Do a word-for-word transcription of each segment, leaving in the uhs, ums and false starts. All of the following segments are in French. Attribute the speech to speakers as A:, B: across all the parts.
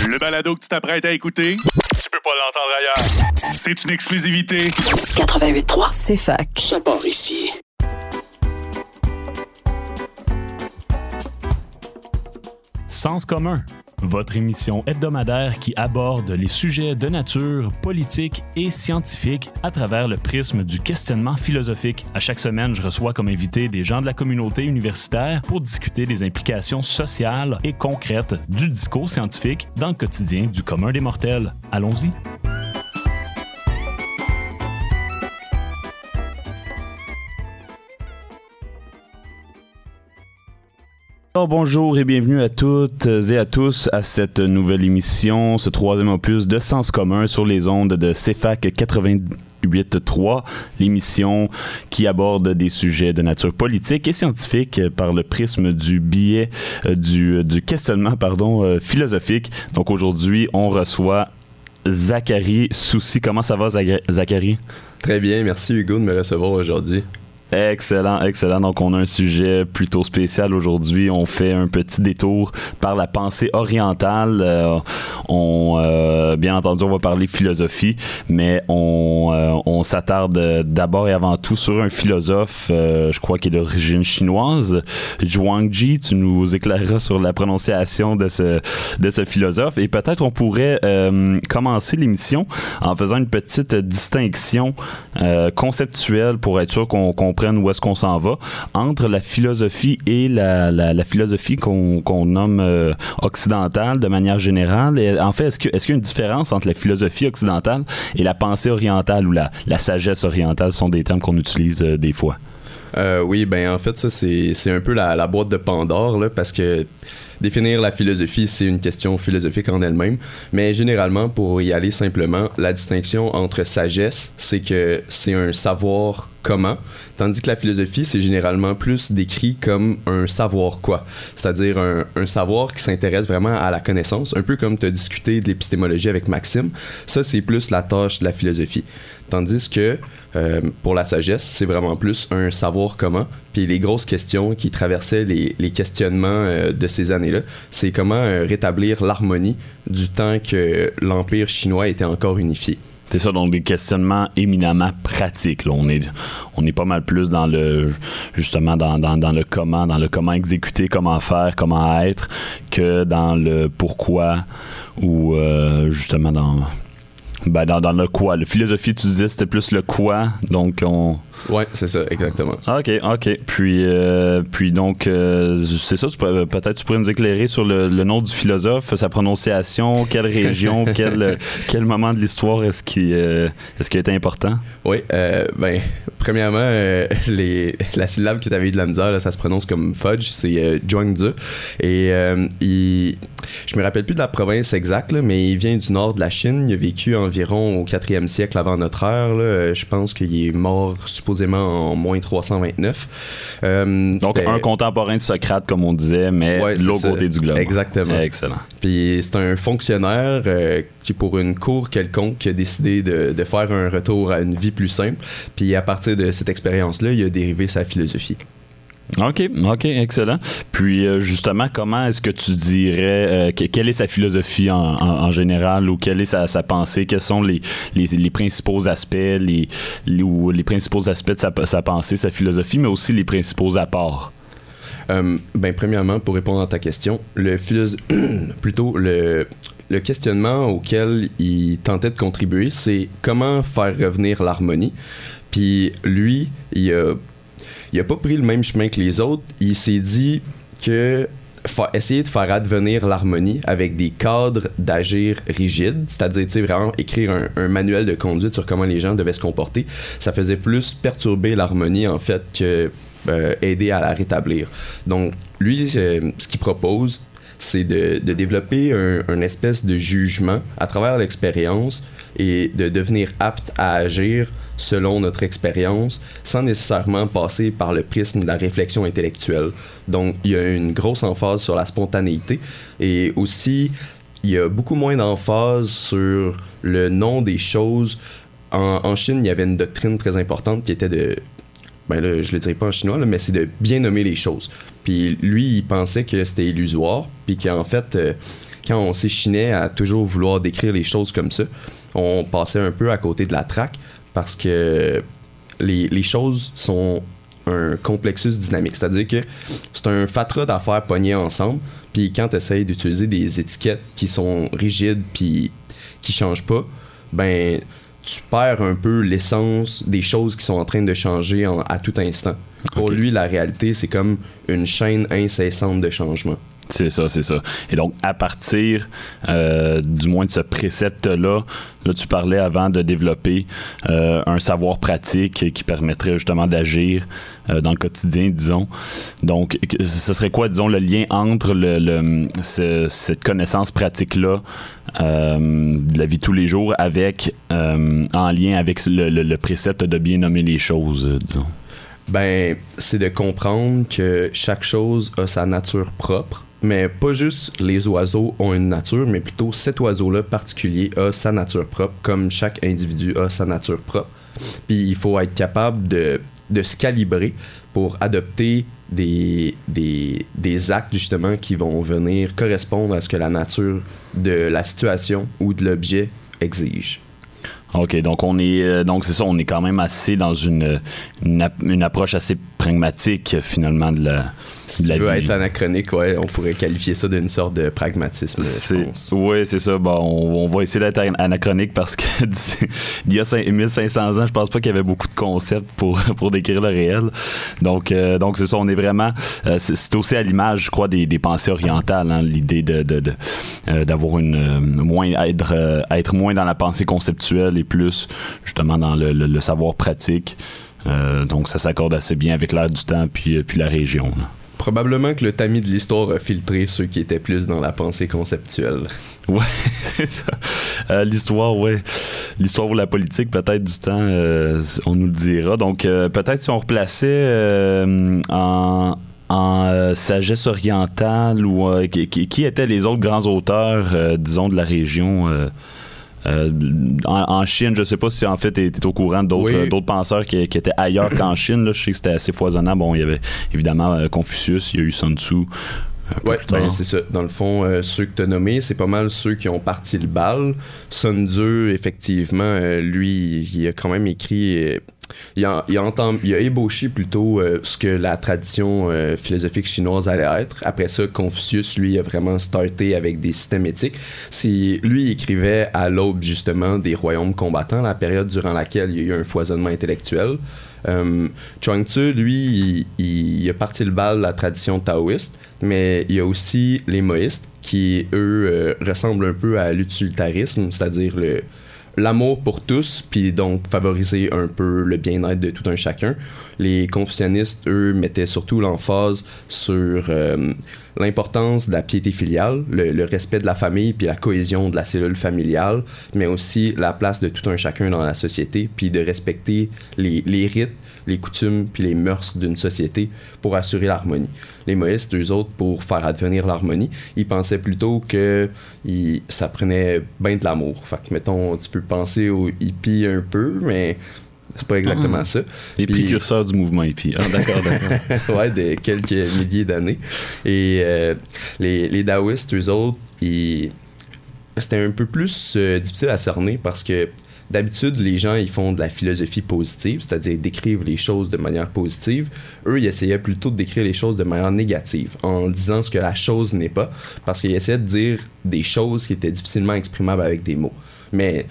A: Le balado que tu t'apprêtes à écouter, tu peux pas l'entendre ailleurs. C'est une exclusivité.
B: quatre-vingt-huit point trois,
C: c'est fac.
B: Ça part ici.
D: Sens commun, votre émission hebdomadaire qui aborde les sujets de nature politique et scientifique à travers le prisme du questionnement philosophique. À chaque semaine, je reçois comme invité des gens de la communauté universitaire pour discuter des implications sociales et concrètes du discours scientifique dans le quotidien du commun des mortels. Allons-y! Alors, bonjour et bienvenue à toutes et à tous à cette nouvelle émission, ce troisième opus de Sens commun sur les ondes de C F A C quatre-vingt-huit point trois, l'émission qui aborde des sujets de nature politique et scientifique par le prisme du biais euh, du, du questionnement pardon, euh, philosophique. Donc aujourd'hui, on reçoit Zachary Soucy. Comment ça va, Zachary?
E: Très bien, merci Hugo de me recevoir aujourd'hui.
D: Excellent, excellent. Donc, on a un sujet plutôt spécial aujourd'hui. On fait un petit détour par la pensée orientale. Euh, on, euh, bien entendu, on va parler philosophie, mais on, euh, on s'attarde d'abord et avant tout sur un philosophe, euh, je crois qu'il est d'origine chinoise, Zhuangzi. Tu nous éclaireras sur la prononciation de ce, de ce philosophe. Et peut-être on pourrait euh, commencer l'émission en faisant une petite distinction euh, conceptuelle pour être sûr qu'on comprenne où est-ce qu'on s'en va, entre la philosophie et la, la, la philosophie qu'on, qu'on nomme euh, occidentale de manière générale. Et en fait, est-ce, que, est-ce qu'il y a une différence entre la philosophie occidentale et la pensée orientale ou la, la sagesse orientale? Ce sont des termes qu'on utilise euh, des fois.
E: Euh, oui, ben en fait, ça, c'est, c'est un peu la, la boîte de Pandore, là, parce que définir la philosophie, c'est une question philosophique en elle-même, mais généralement, pour y aller simplement, la distinction entre sagesse, c'est que c'est un savoir comment, tandis que la philosophie, c'est généralement plus décrit comme un savoir quoi, c'est-à-dire un, un savoir qui s'intéresse vraiment à la connaissance, un peu comme tu as discuté de l'épistémologie avec Maxime. Ça, c'est plus la tâche de la philosophie. Tandis que euh, pour la sagesse, c'est vraiment plus un savoir comment. Puis les grosses questions qui traversaient les, les questionnements euh, de ces années-là, c'est comment euh, rétablir l'harmonie du temps que l'Empire chinois était encore unifié.
D: C'est ça, donc des questionnements éminemment pratiques. Là. On est, on est pas mal plus dans le, justement, dans, dans, dans le comment, dans le comment exécuter, comment faire, comment être, que dans le pourquoi ou euh, justement dans... Ben dans, dans le quoi. La philosophie, tu disais, c'était plus le quoi, donc on...
E: Ouais, c'est ça, exactement.
D: OK, OK. Puis, euh, puis donc, euh, c'est ça, tu pourrais, peut-être tu pourrais nous éclairer sur le, le nom du philosophe, sa prononciation, quelle région, quel, quel moment de l'histoire est-ce qui, euh, est-ce qui a été important?
E: Oui, euh, ben, premièrement, euh, les, la syllabe que tu avais eu de la misère, là, ça se prononce comme fudge, c'est euh, Zhuangzi. Et euh, il, je me rappelle plus de la province exacte, là, mais il vient du nord de la Chine. Il a vécu environ au quatrième siècle avant notre ère. Là. Je pense qu'il est mort supposément en moins trois cent vingt-neuf. Euh,
D: Donc, un contemporain de Socrate, comme on disait, mais
E: ouais,
D: de l'autre côté du globe.
E: Exactement.
D: Excellent.
E: Puis c'est un fonctionnaire euh, qui, pour une cour quelconque, qui a décidé de, de faire un retour à une vie plus simple. Puis à partir de cette expérience-là, il a dérivé sa philosophie.
D: OK, OK, excellent. Puis euh, justement, comment est-ce que tu dirais, euh, que, quelle est sa philosophie en, en, en général ou quelle est sa, sa pensée? Quels sont les, les, les principaux aspects, les, les, ou les principaux aspects de sa, sa pensée, sa philosophie, mais aussi les principaux apports?
E: Euh, ben, premièrement, pour répondre à ta question, le philosophe, plutôt le... Le questionnement auquel il tentait de contribuer, c'est comment faire revenir l'harmonie. Puis lui, il a, il a pas pris le même chemin que les autres. Il s'est dit que fa- essayer de faire advenir l'harmonie avec des cadres d'agir rigides, c'est-à-dire tu sais, vraiment écrire un, un manuel de conduite sur comment les gens devaient se comporter, ça faisait plus perturber l'harmonie en fait que euh, aider à la rétablir. Donc lui, euh, ce qu'il propose, c'est de, de développer un, un espèce de jugement à travers l'expérience et de devenir apte à agir selon notre expérience sans nécessairement passer par le prisme de la réflexion intellectuelle. Donc, il y a une grosse emphase sur la spontanéité et aussi, il y a beaucoup moins d'emphase sur le nom des choses. En, en Chine, il y avait une doctrine très importante qui était de... Ben là, je le dirais pas en chinois, là, mais c'est de bien nommer les choses. Puis lui, il pensait que c'était illusoire, puis qu'en fait, euh, quand on s'échinait à toujours vouloir décrire les choses comme ça, on passait un peu à côté de la traque parce que les, les choses sont un complexus dynamique. C'est-à-dire que c'est un fatras d'affaires pognées ensemble, puis quand tu essaies d'utiliser des étiquettes qui sont rigides puis qui changent pas, ben tu perds un peu l'essence des choses qui sont en train de changer en, à tout instant. Pour okay. lui, la réalité, c'est comme une chaîne incessante de changements.
D: C'est ça, c'est ça. Et donc, à partir euh, du moins de ce précepte-là, là, tu parlais avant de développer euh, un savoir pratique qui permettrait justement d'agir euh, dans le quotidien, disons. Donc, ce serait quoi, disons, le lien entre le, le, ce, cette connaissance pratique-là euh, de la vie de tous les jours avec, euh, en lien avec le, le, le précepte de bien nommer les choses, euh, disons?
E: Ben, c'est de comprendre que chaque chose a sa nature propre. Mais pas juste les oiseaux ont une nature, mais plutôt cet oiseau-là particulier a sa nature propre, comme chaque individu a sa nature propre. Puis il faut être capable de, de se calibrer pour adopter des, des, des actes justement qui vont venir correspondre à ce que la nature de la situation ou de l'objet exige.
D: OK, donc on est euh, donc c'est ça, on est quand même assez dans une une, une approche assez pragmatique finalement de la
E: si
D: de la
E: tu veux
D: vie.
E: Être anachronique, ouais, on pourrait qualifier ça d'une sorte de pragmatisme,
D: c'est,
E: je pense.
D: Oui, c'est ça. Bon, on, on va essayer d'être anachronique parce que il y a mille cinq cents ans, je pense pas qu'il y avait beaucoup de concepts pour pour décrire le réel. Donc euh, donc c'est ça, on est vraiment euh, c'est, c'est aussi à l'image, je crois, des, des pensées orientales, hein, l'idée de, de, de euh, d'avoir une euh, moins être euh, être moins dans la pensée conceptuelle et plus justement dans le, le, le savoir pratique. Euh, donc ça s'accorde assez bien avec l'air du temps puis, puis la région. Là.
E: Probablement que le tamis de l'histoire a filtré ceux qui étaient plus dans la pensée conceptuelle.
D: Ouais, c'est ça. Euh, l'histoire, ouais. L'histoire ou la politique, peut-être du temps, euh, on nous le dira. Donc euh, peut-être si on replaçait euh, en... en euh, sagesse orientale ou euh, qui, qui, qui étaient les autres grands auteurs, euh, disons, de la région euh, Euh, en, en Chine, je sais pas si en fait tu es au courant d'autres, oui. d'autres penseurs qui, qui étaient ailleurs qu'en Chine. Là, je sais que c'était assez foisonnant. Bon, il y avait évidemment euh, Confucius, il y a eu Sun Tzu.
E: Oui, ben c'est ça. Dans le fond, euh, ceux que tu as nommés, c'est pas mal ceux qui ont parti le bal. Sun Tzu, effectivement, euh, lui, il a quand même écrit... Euh, il, a, il, a entend, il a ébauché plutôt euh, ce que la tradition euh, philosophique chinoise allait être. Après ça, Confucius, lui, a vraiment starté avec des systèmes éthiques. C'est, lui, il écrivait à l'aube, justement, des royaumes combattants, la période durant laquelle il y a eu un foisonnement intellectuel. Um, Chuang Tzu, lui, il, il a parti le bal de la tradition taoïste, mais il y a aussi les moïstes qui, eux, euh, ressemblent un peu à l'utilitarisme, c'est-à-dire le, l'amour pour tous, puis donc favoriser un peu le bien-être de tout un chacun. Les confucianistes, eux, mettaient surtout l'emphase sur euh, l'importance de la piété filiale, le, le respect de la famille, puis la cohésion de la cellule familiale, mais aussi la place de tout un chacun dans la société, puis de respecter les, les rites, les coutumes, puis les mœurs d'une société pour assurer l'harmonie. Les moïstes, eux autres, pour faire advenir l'harmonie, ils pensaient plutôt que ils, ça prenait bien de l'amour. Fait que, mettons, tu peux penser aux hippies un peu, mais... c'est pas exactement mmh. ça.
D: Les Puis... précurseurs du mouvement hippie. Ah, d'accord, d'accord.
E: Ouais, de quelques milliers d'années. Et euh, les, les taoïstes, eux autres, ils... c'était un peu plus euh, difficile à cerner parce que d'habitude, les gens, ils font de la philosophie positive, c'est-à-dire décrivent les choses de manière positive. Eux, ils essayaient plutôt de décrire les choses de manière négative, en disant ce que la chose n'est pas, parce qu'ils essayaient de dire des choses qui étaient difficilement exprimables avec des mots. Mais...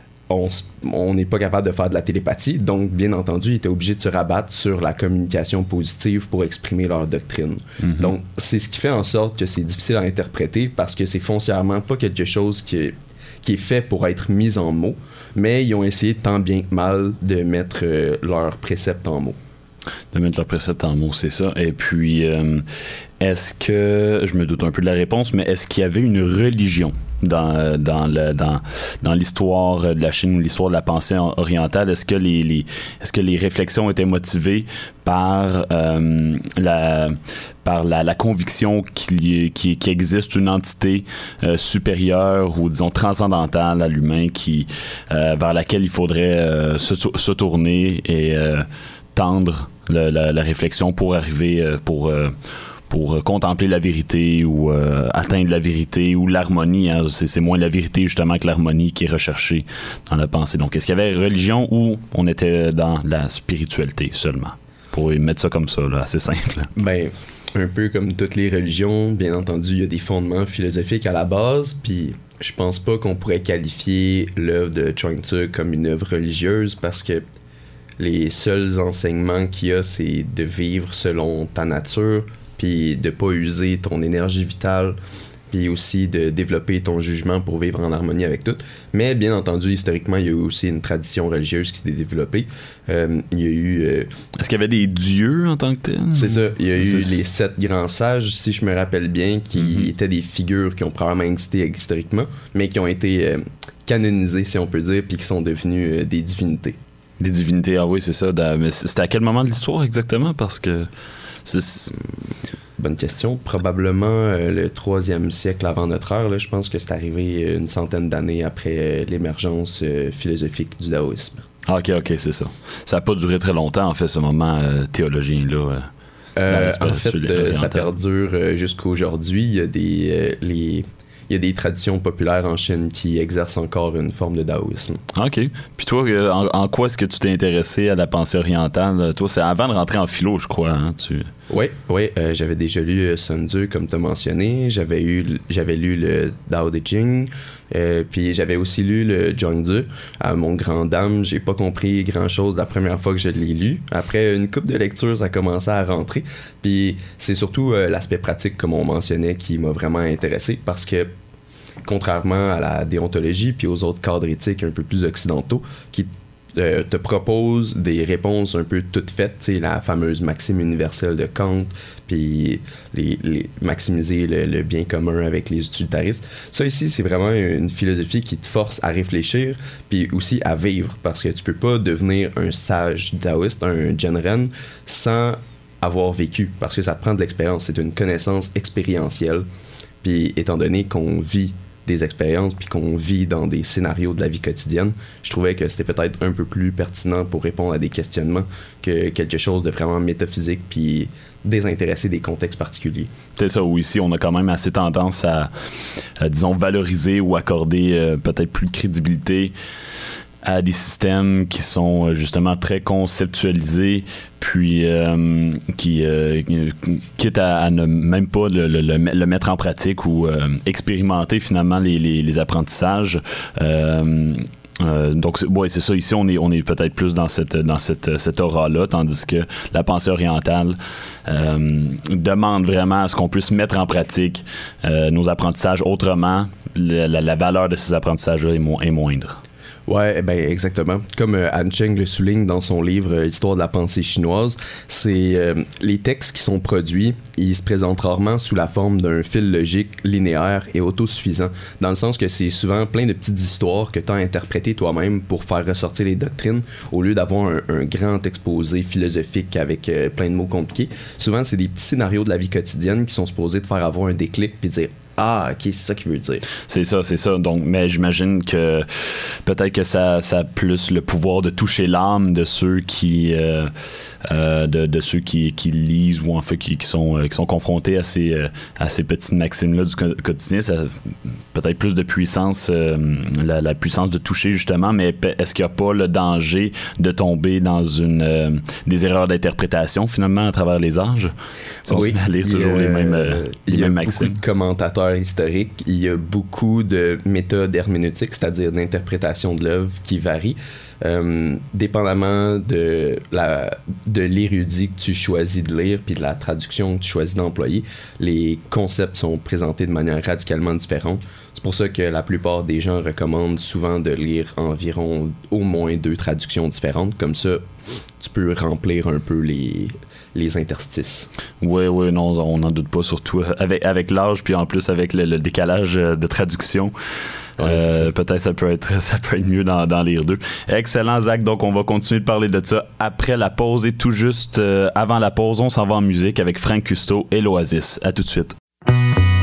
E: on n'est pas capable de faire de la télépathie, donc bien entendu, ils étaient obligés de se rabattre sur la communication positive pour exprimer leur doctrine. Mm-hmm. Donc, c'est ce qui fait en sorte que c'est difficile à interpréter parce que c'est foncièrement pas quelque chose qui est, qui est fait pour être mis en mots, mais ils ont essayé tant bien que mal de mettre euh, leurs préceptes en mots.
D: De mettre leurs préceptes en mots, c'est ça. Et puis, euh, est-ce que, je me doute un peu de la réponse, mais est-ce qu'il y avait une religion dans, dans, le, dans, dans l'histoire de la Chine ou l'histoire de la pensée orientale? Est-ce que les, les, est-ce que les réflexions étaient motivées par, euh, la, par la, la conviction qu'il, qu'il, qu'il existe une entité euh, supérieure ou, disons, transcendantale à l'humain qui, euh, vers laquelle il faudrait euh, se, se tourner et... Euh, tendre le, la, la réflexion pour arriver, euh, pour, euh, pour contempler la vérité ou euh, atteindre la vérité ou l'harmonie. Hein, c'est, c'est moins la vérité justement que l'harmonie qui est recherchée dans la pensée. Donc, est-ce qu'il y avait religion ou on était dans la spiritualité seulement? Pour mettre ça comme ça, là, assez simple.
E: Ben, un peu comme toutes les religions, bien entendu, il y a des fondements philosophiques à la base, puis je pense pas qu'on pourrait qualifier l'œuvre de Chuang Tzu comme une œuvre religieuse parce que les seuls enseignements qu'il y a, c'est de vivre selon ta nature, puis de pas user ton énergie vitale, puis aussi de développer ton jugement pour vivre en harmonie avec tout. Mais bien entendu, historiquement, il y a eu aussi une tradition religieuse qui s'est développée. Euh, il y a eu... Euh,
D: Est-ce qu'il y avait des dieux en tant que tels?
E: C'est ça. Il y a eu
D: c'est...
E: les sept grands sages, si je me rappelle bien, qui mm-hmm. étaient des figures qui ont probablement existé historiquement, mais qui ont été euh, canonisées, si on peut dire, puis qui sont devenues euh, des divinités.
D: Des divinités, ah oui, c'est ça. Mais c'était à quel moment de l'histoire exactement? Parce que... C'est...
E: Bonne question. Probablement euh, le troisième siècle avant notre ère. Là, je pense que c'est arrivé une centaine d'années après euh, l'émergence euh, philosophique du taoïsme.
D: Ah, ok, ok, c'est ça. Ça n'a pas duré très longtemps, en fait, ce moment euh, théologien-là. Euh,
E: euh, en fait, euh, ça perdure euh, jusqu'à aujourd'hui. Il y a des... Euh, les... Il y a des traditions populaires en Chine qui exercent encore une forme de taoïsme.
D: OK. Puis toi, en, en quoi est-ce que tu t'es intéressé à la pensée orientale? Toi, c'est avant de rentrer en philo, je crois. Hein? Tu...
E: Oui, oui. Euh, j'avais déjà lu Sun Tzu, comme tu as mentionné. J'avais, eu, j'avais lu le Tao Te Ching. Euh, puis j'avais aussi lu le Zhuangzi. À mon grand dame, j'ai pas compris grand-chose la première fois que je l'ai lu. Après une couple de lectures, ça commençait à rentrer. Puis c'est surtout euh, l'aspect pratique, comme on mentionnait, qui m'a vraiment intéressé parce que contrairement à la déontologie puis aux autres cadres éthiques un peu plus occidentaux qui euh, te proposent des réponses un peu toutes faites, tu sais, la fameuse maxime universelle de Kant, puis les, les, maximiser le, le bien commun avec les utilitaristes. Ça ici, c'est vraiment une philosophie qui te force à réfléchir puis aussi à vivre parce que tu peux pas devenir un sage taoïste, un Genren, sans avoir vécu parce que ça te prend de l'expérience. C'est une connaissance expérientielle. Puis étant donné qu'on vit des expériences puis qu'on vit dans des scénarios de la vie quotidienne, je trouvais que c'était peut-être un peu plus pertinent pour répondre à des questionnements que quelque chose de vraiment métaphysique puis désintéressé des contextes particuliers.
D: C'est ça, où ici on a quand même assez tendance à, à disons, valoriser ou accorder euh, peut-être plus de crédibilité à des systèmes qui sont justement très conceptualisés, puis euh, qui, euh, quitte à, à ne même pas le, le, le mettre en pratique ou euh, expérimenter finalement les, les, les apprentissages. Euh, Euh, donc c'est, ouais, c'est ça, ici on est, on est peut-être plus dans cette, dans cette, cette aura-là, tandis que la pensée orientale euh, demande vraiment à ce qu'on puisse mettre en pratique euh, nos apprentissages autrement. La, la, la valeur de ces apprentissages-là est, mo- est moindre.
E: Ouais, ben exactement. Comme euh, Han Cheng le souligne dans son livre euh, Histoire de la pensée chinoise, c'est euh, les textes qui sont produits, ils se présentent rarement sous la forme d'un fil logique, linéaire et autosuffisant, dans le sens que c'est souvent plein de petites histoires que tu as interprétées toi-même pour faire ressortir les doctrines, au lieu d'avoir un, un grand exposé philosophique avec euh, plein de mots compliqués. Souvent, c'est des petits scénarios de la vie quotidienne qui sont supposés te faire avoir un déclic puis dire ah, ok, c'est ça qu'il veut dire.
D: C'est ça, c'est ça. Donc, mais j'imagine que peut-être que ça, ça a plus le pouvoir de toucher l'âme de ceux qui, euh, euh, de, de ceux qui, qui lisent ou en fait qui, qui sont, euh, qui sont confrontés à ces, euh, à ces petites maximes-là du quotidien. Ça a peut-être plus de puissance, euh, la, la puissance de toucher justement. Mais est-ce qu'il n'y a pas le danger de tomber dans une euh, des erreurs d'interprétation finalement à travers les âges? Si on
E: oui,
D: se met à lire toujours
E: a,
D: les mêmes, euh, les mêmes maximes.
E: Il y a beaucoup de commentateurs historiques, il y a beaucoup de méthodes herméneutiques, c'est-à-dire d'interprétation de l'œuvre qui varient. Euh, dépendamment de, la, de l'érudit que tu choisis de lire puis de la traduction que tu choisis d'employer, les concepts sont présentés de manière radicalement différente. C'est pour ça que la plupart des gens recommandent souvent de lire environ au moins deux traductions différentes. Comme ça, tu peux remplir un peu les... les interstices.
D: Oui, oui, non, on n'en doute pas, surtout avec, avec l'âge, puis en plus avec le, le décalage de traduction. Ouais, euh, peut-être ça peut être ça peut être mieux d'en, d'en lire deux. Excellent, Zach. Donc, on va continuer de parler de ça après la pause. Et tout juste euh, avant la pause, on s'en va en musique avec Frank Custo et l'Oasis. À tout de suite.
C: Ils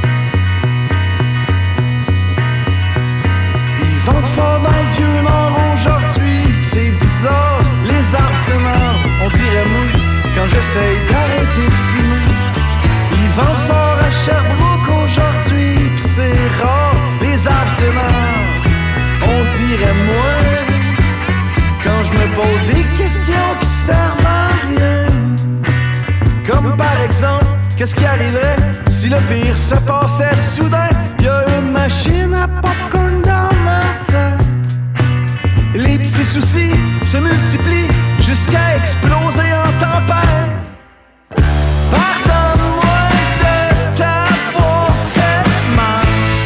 C: vendent fort dans le vieux nord aujourd'hui. C'est bizarre, les arbres s'énervent. On dirait mou quand j'essaye d'arrêter de fumer. Ils vente fort à Sherbrooke aujourd'hui, pis c'est rare, les arbres s'énervent, on dirait moins. Quand je me pose des questions qui servent à rien, comme par exemple, qu'est-ce qui arriverait si le pire se passait soudain? Y'a une machine à popcorn dans ma tête. Les petits soucis se multiplient jusqu'à exploser en tempête. Pardonne-moi de t'avoir fait mal.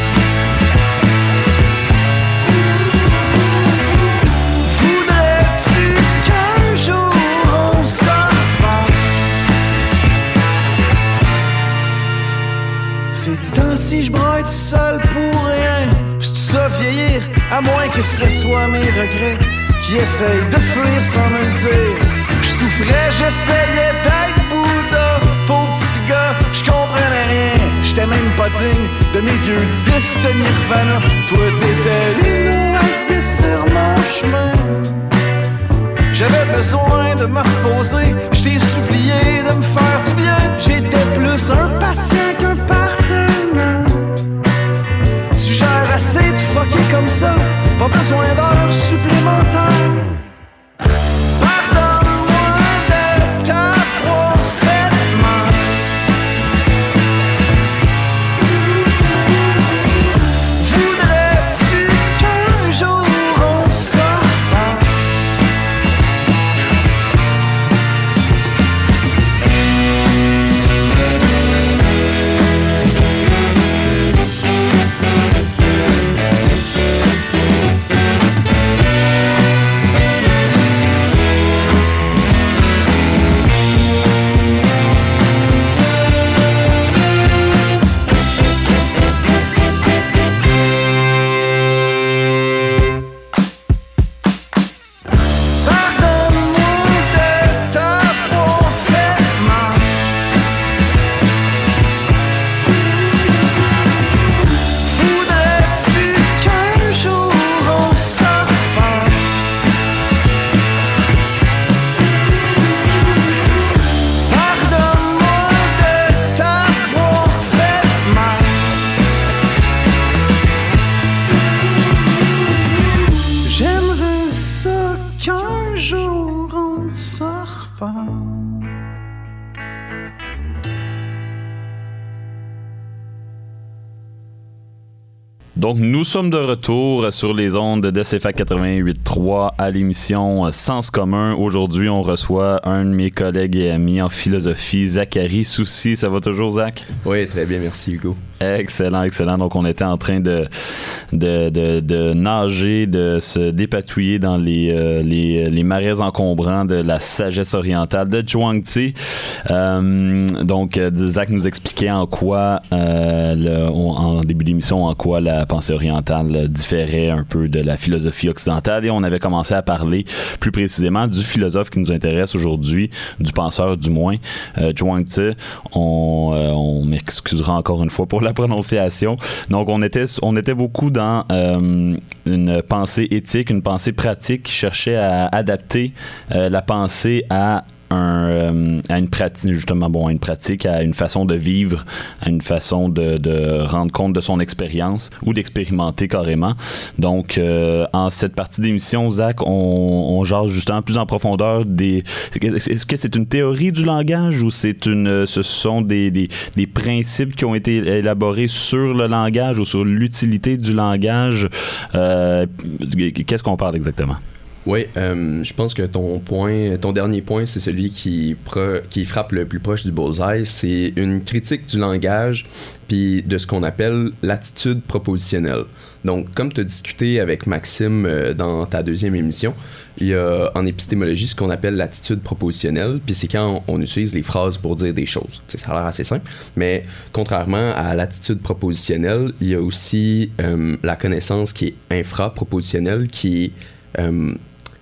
C: Voudrais-tu qu'un jour on s'en reparle? Ces temps-ci je broille tout seul pour rien. J'suis ça vieillir, à moins que ce soit mes regrets qui essayent de fuir sans me le dire. J'souffrais, j'essayais d'être Bouddha. Pauvre petit gars, j'comprenais rien. J'étais même pas digne de mes vieux disques de Nirvana. Toi t'étais une oasis sur mon chemin. J'avais besoin de me reposer. J't'ai supplié de me faire du bien. J'étais plus un patient qu'un partenaire. Tu gères assez de fucker comme ça. Pas besoin d'heures supplémentaires. Pardonne-moi de t'avoir fait mal. Voudrais-tu qu'un jour on s'en reparle?
D: Donc, nous sommes de retour sur les ondes de C F A C quatre-vingt-huit trois à l'émission Sens commun. Aujourd'hui, on reçoit un de mes collègues et amis en philosophie, Zachary Soucy. Ça va toujours, Zach?
E: Oui, très bien, merci Hugo.
D: Excellent, excellent. Donc, on était en train de, de, de, de nager, de se dépatouiller dans les, euh, les, les marais encombrants de la sagesse orientale de Zhuangzi. Euh, donc, Zach nous expliquait en quoi, euh, le, on, en début d'émission, en quoi la pensée orientale différait un peu de la philosophie occidentale, et on avait commencé à parler plus précisément du philosophe qui nous intéresse aujourd'hui, du penseur du moins, euh, Zhuangzi. On, euh, on m'excusera encore une fois pour la prononciation. Donc on était, on était beaucoup dans euh, une pensée éthique, une pensée pratique qui cherchait à adapter euh, la pensée à Un, euh, à une pratique, justement, bon, à une pratique, à une façon de vivre, à une façon de, de rendre compte de son expérience ou d'expérimenter carrément. Donc, euh, en cette partie d'émission, Zach, on, on jase justement plus en profondeur des... Est-ce que c'est une théorie du langage ou c'est une, ce sont des, des, des principes qui ont été élaborés sur le langage ou sur l'utilité du langage? Euh, qu'est-ce qu'on parle exactement?
E: Oui, euh, je pense que ton point, ton dernier point, c'est celui qui, pro, qui frappe le plus proche du bullseye. C'est une critique du langage puis de ce qu'on appelle l'attitude propositionnelle. Donc, comme tu as discuté avec Maxime euh, dans ta deuxième émission, il y a en épistémologie ce qu'on appelle l'attitude propositionnelle, puis c'est quand on, on utilise les phrases pour dire des choses. T'sais, ça a l'air assez simple, mais contrairement à l'attitude propositionnelle, il y a aussi euh, la connaissance qui est infra-propositionnelle, qui est... Euh,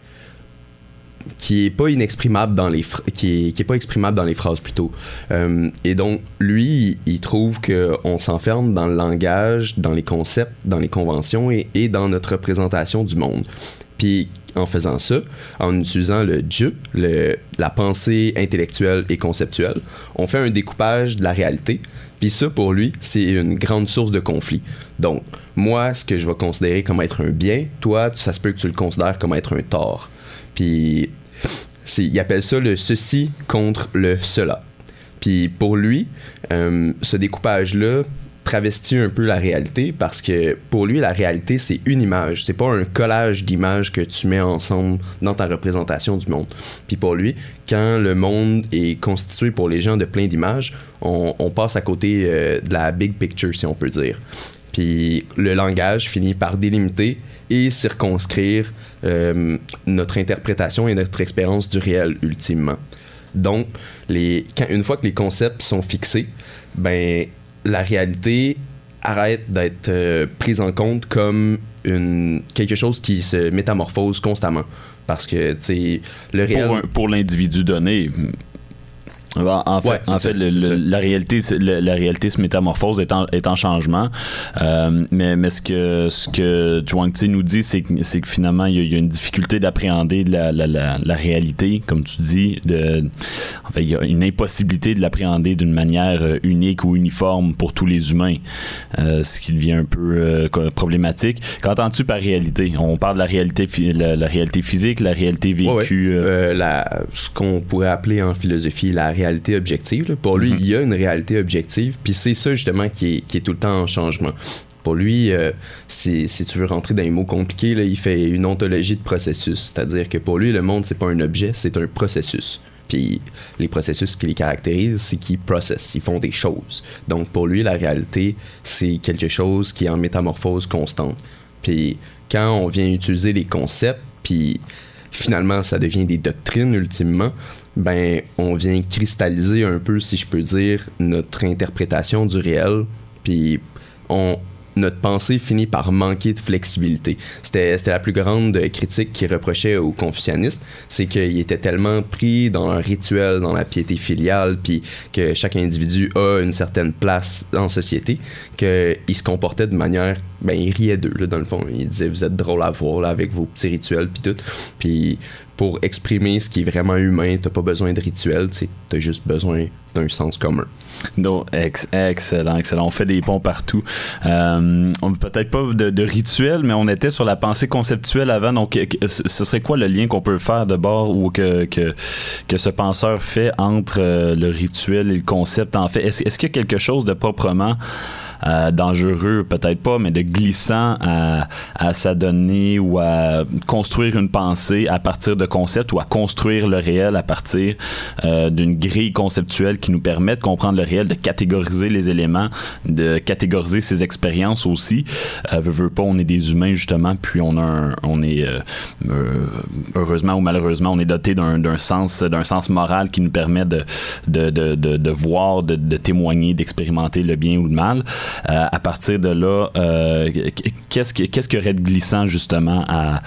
E: qui est pas inexprimable dans les fra- qui est, qui est pas exprimable dans les phrases plutôt. Euh, et donc lui, il, il trouve que on s'enferme dans le langage, dans les concepts, dans les conventions et, et dans notre représentation du monde. Puis en faisant ça, en utilisant le Dieu, le, la pensée intellectuelle et conceptuelle, on fait un découpage de la réalité. Puis ça, pour lui, c'est une grande source de conflit. Donc, moi, ce que je vais considérer comme être un bien, toi, ça se peut que tu le considères comme être un tort. Puis, c'est, il appelle ça le ceci contre le cela. Puis pour lui, euh, ce découpage-là travestit un peu la réalité parce que pour lui, la réalité, c'est une image. C'est pas un collage d'images que tu mets ensemble dans ta représentation du monde. Puis pour lui, quand le monde est constitué pour les gens de plein d'images, on, on passe à côté euh, de la big picture, si on peut dire. Puis le langage finit par délimiter et circonscrire euh, notre interprétation et notre expérience du réel, ultimement. Donc, les, quand, une fois que les concepts sont fixés, ben, la réalité arrête d'être euh, prise en compte comme une, quelque chose qui se métamorphose constamment. Parce que, tu sais, le réel...
D: Pour, un, pour l'individu donné... En fait,
E: ouais,
D: en
E: ça,
D: fait le, le, la, réalité, la, la réalité se métamorphose, est en, est en changement. Euh, mais, mais ce que, ce que Zhuangzi nous dit, c'est que, c'est que finalement, il y, a, il y a une difficulté d'appréhender la, la, la, la réalité, comme tu dis. De, en fait, il y a une impossibilité de l'appréhender d'une manière unique ou uniforme pour tous les humains, euh, ce qui devient un peu euh, problématique. Qu'entends-tu par réalité? On parle de la réalité, la, la réalité physique, la réalité vécue.
E: Ouais, ouais. Euh, la, ce qu'on pourrait appeler en philosophie la réalité objective. Là. Pour lui, mm-hmm. il y a une réalité objective, puis c'est ça justement qui est, qui est tout le temps en changement. Pour lui, euh, si, si tu veux rentrer dans les mots compliqués, là, il fait une ontologie de processus, c'est-à-dire que pour lui, le monde, c'est pas un objet, c'est un processus. Puis les processus qui les caractérisent, c'est qu'ils processent, ils font des choses. Donc pour lui, la réalité, c'est quelque chose qui est en métamorphose constante. Puis quand on vient utiliser les concepts, puis finalement, ça devient des doctrines ultimement, ben, on vient cristalliser un peu, si je peux dire, notre interprétation du réel, puis on, notre pensée finit par manquer de flexibilité. C'était, c'était la plus grande critique qu'il reprochait aux confucianistes, c'est qu'ils étaient tellement pris dans un rituel, dans la piété filiale, puis que chaque individu a une certaine place en société, qu'ils se comportaient de manière... Ben, ils riaient d'eux, là, dans le fond. Ils disaient, vous êtes drôle à voir, là, avec vos petits rituels, puis tout. Puis pour exprimer ce qui est vraiment humain, t'as pas besoin de rituels, t'as juste besoin d'un sens commun.
D: Donc, ex- excellent, excellent. On fait des ponts partout. Euh, on, peut-être pas de, de rituel, mais on était sur la pensée conceptuelle avant. Donc, ce serait quoi le lien qu'on peut faire de bord ou que, que, que ce penseur fait entre euh, le rituel et le concept? En fait, est-ce, est-ce qu'il y a quelque chose de proprement Euh, dangereux, peut-être pas, mais de glissant à, à s'adonner ou à construire une pensée à partir de concepts ou à construire le réel à partir euh, d'une grille conceptuelle qui nous permet de comprendre le réel, de catégoriser les éléments, de catégoriser ses expériences aussi. Euh, veux, veux pas, on est des humains justement, puis on a un, on est euh, euh, heureusement ou malheureusement, on est doté d'un, d'un sens, d'un sens moral qui nous permet de, de, de, de, de voir, de, de témoigner, d'expérimenter le bien ou le mal. Euh, à partir de là, euh, qu'est-ce, que, qu'est-ce qu'il y aurait de glissant justement à,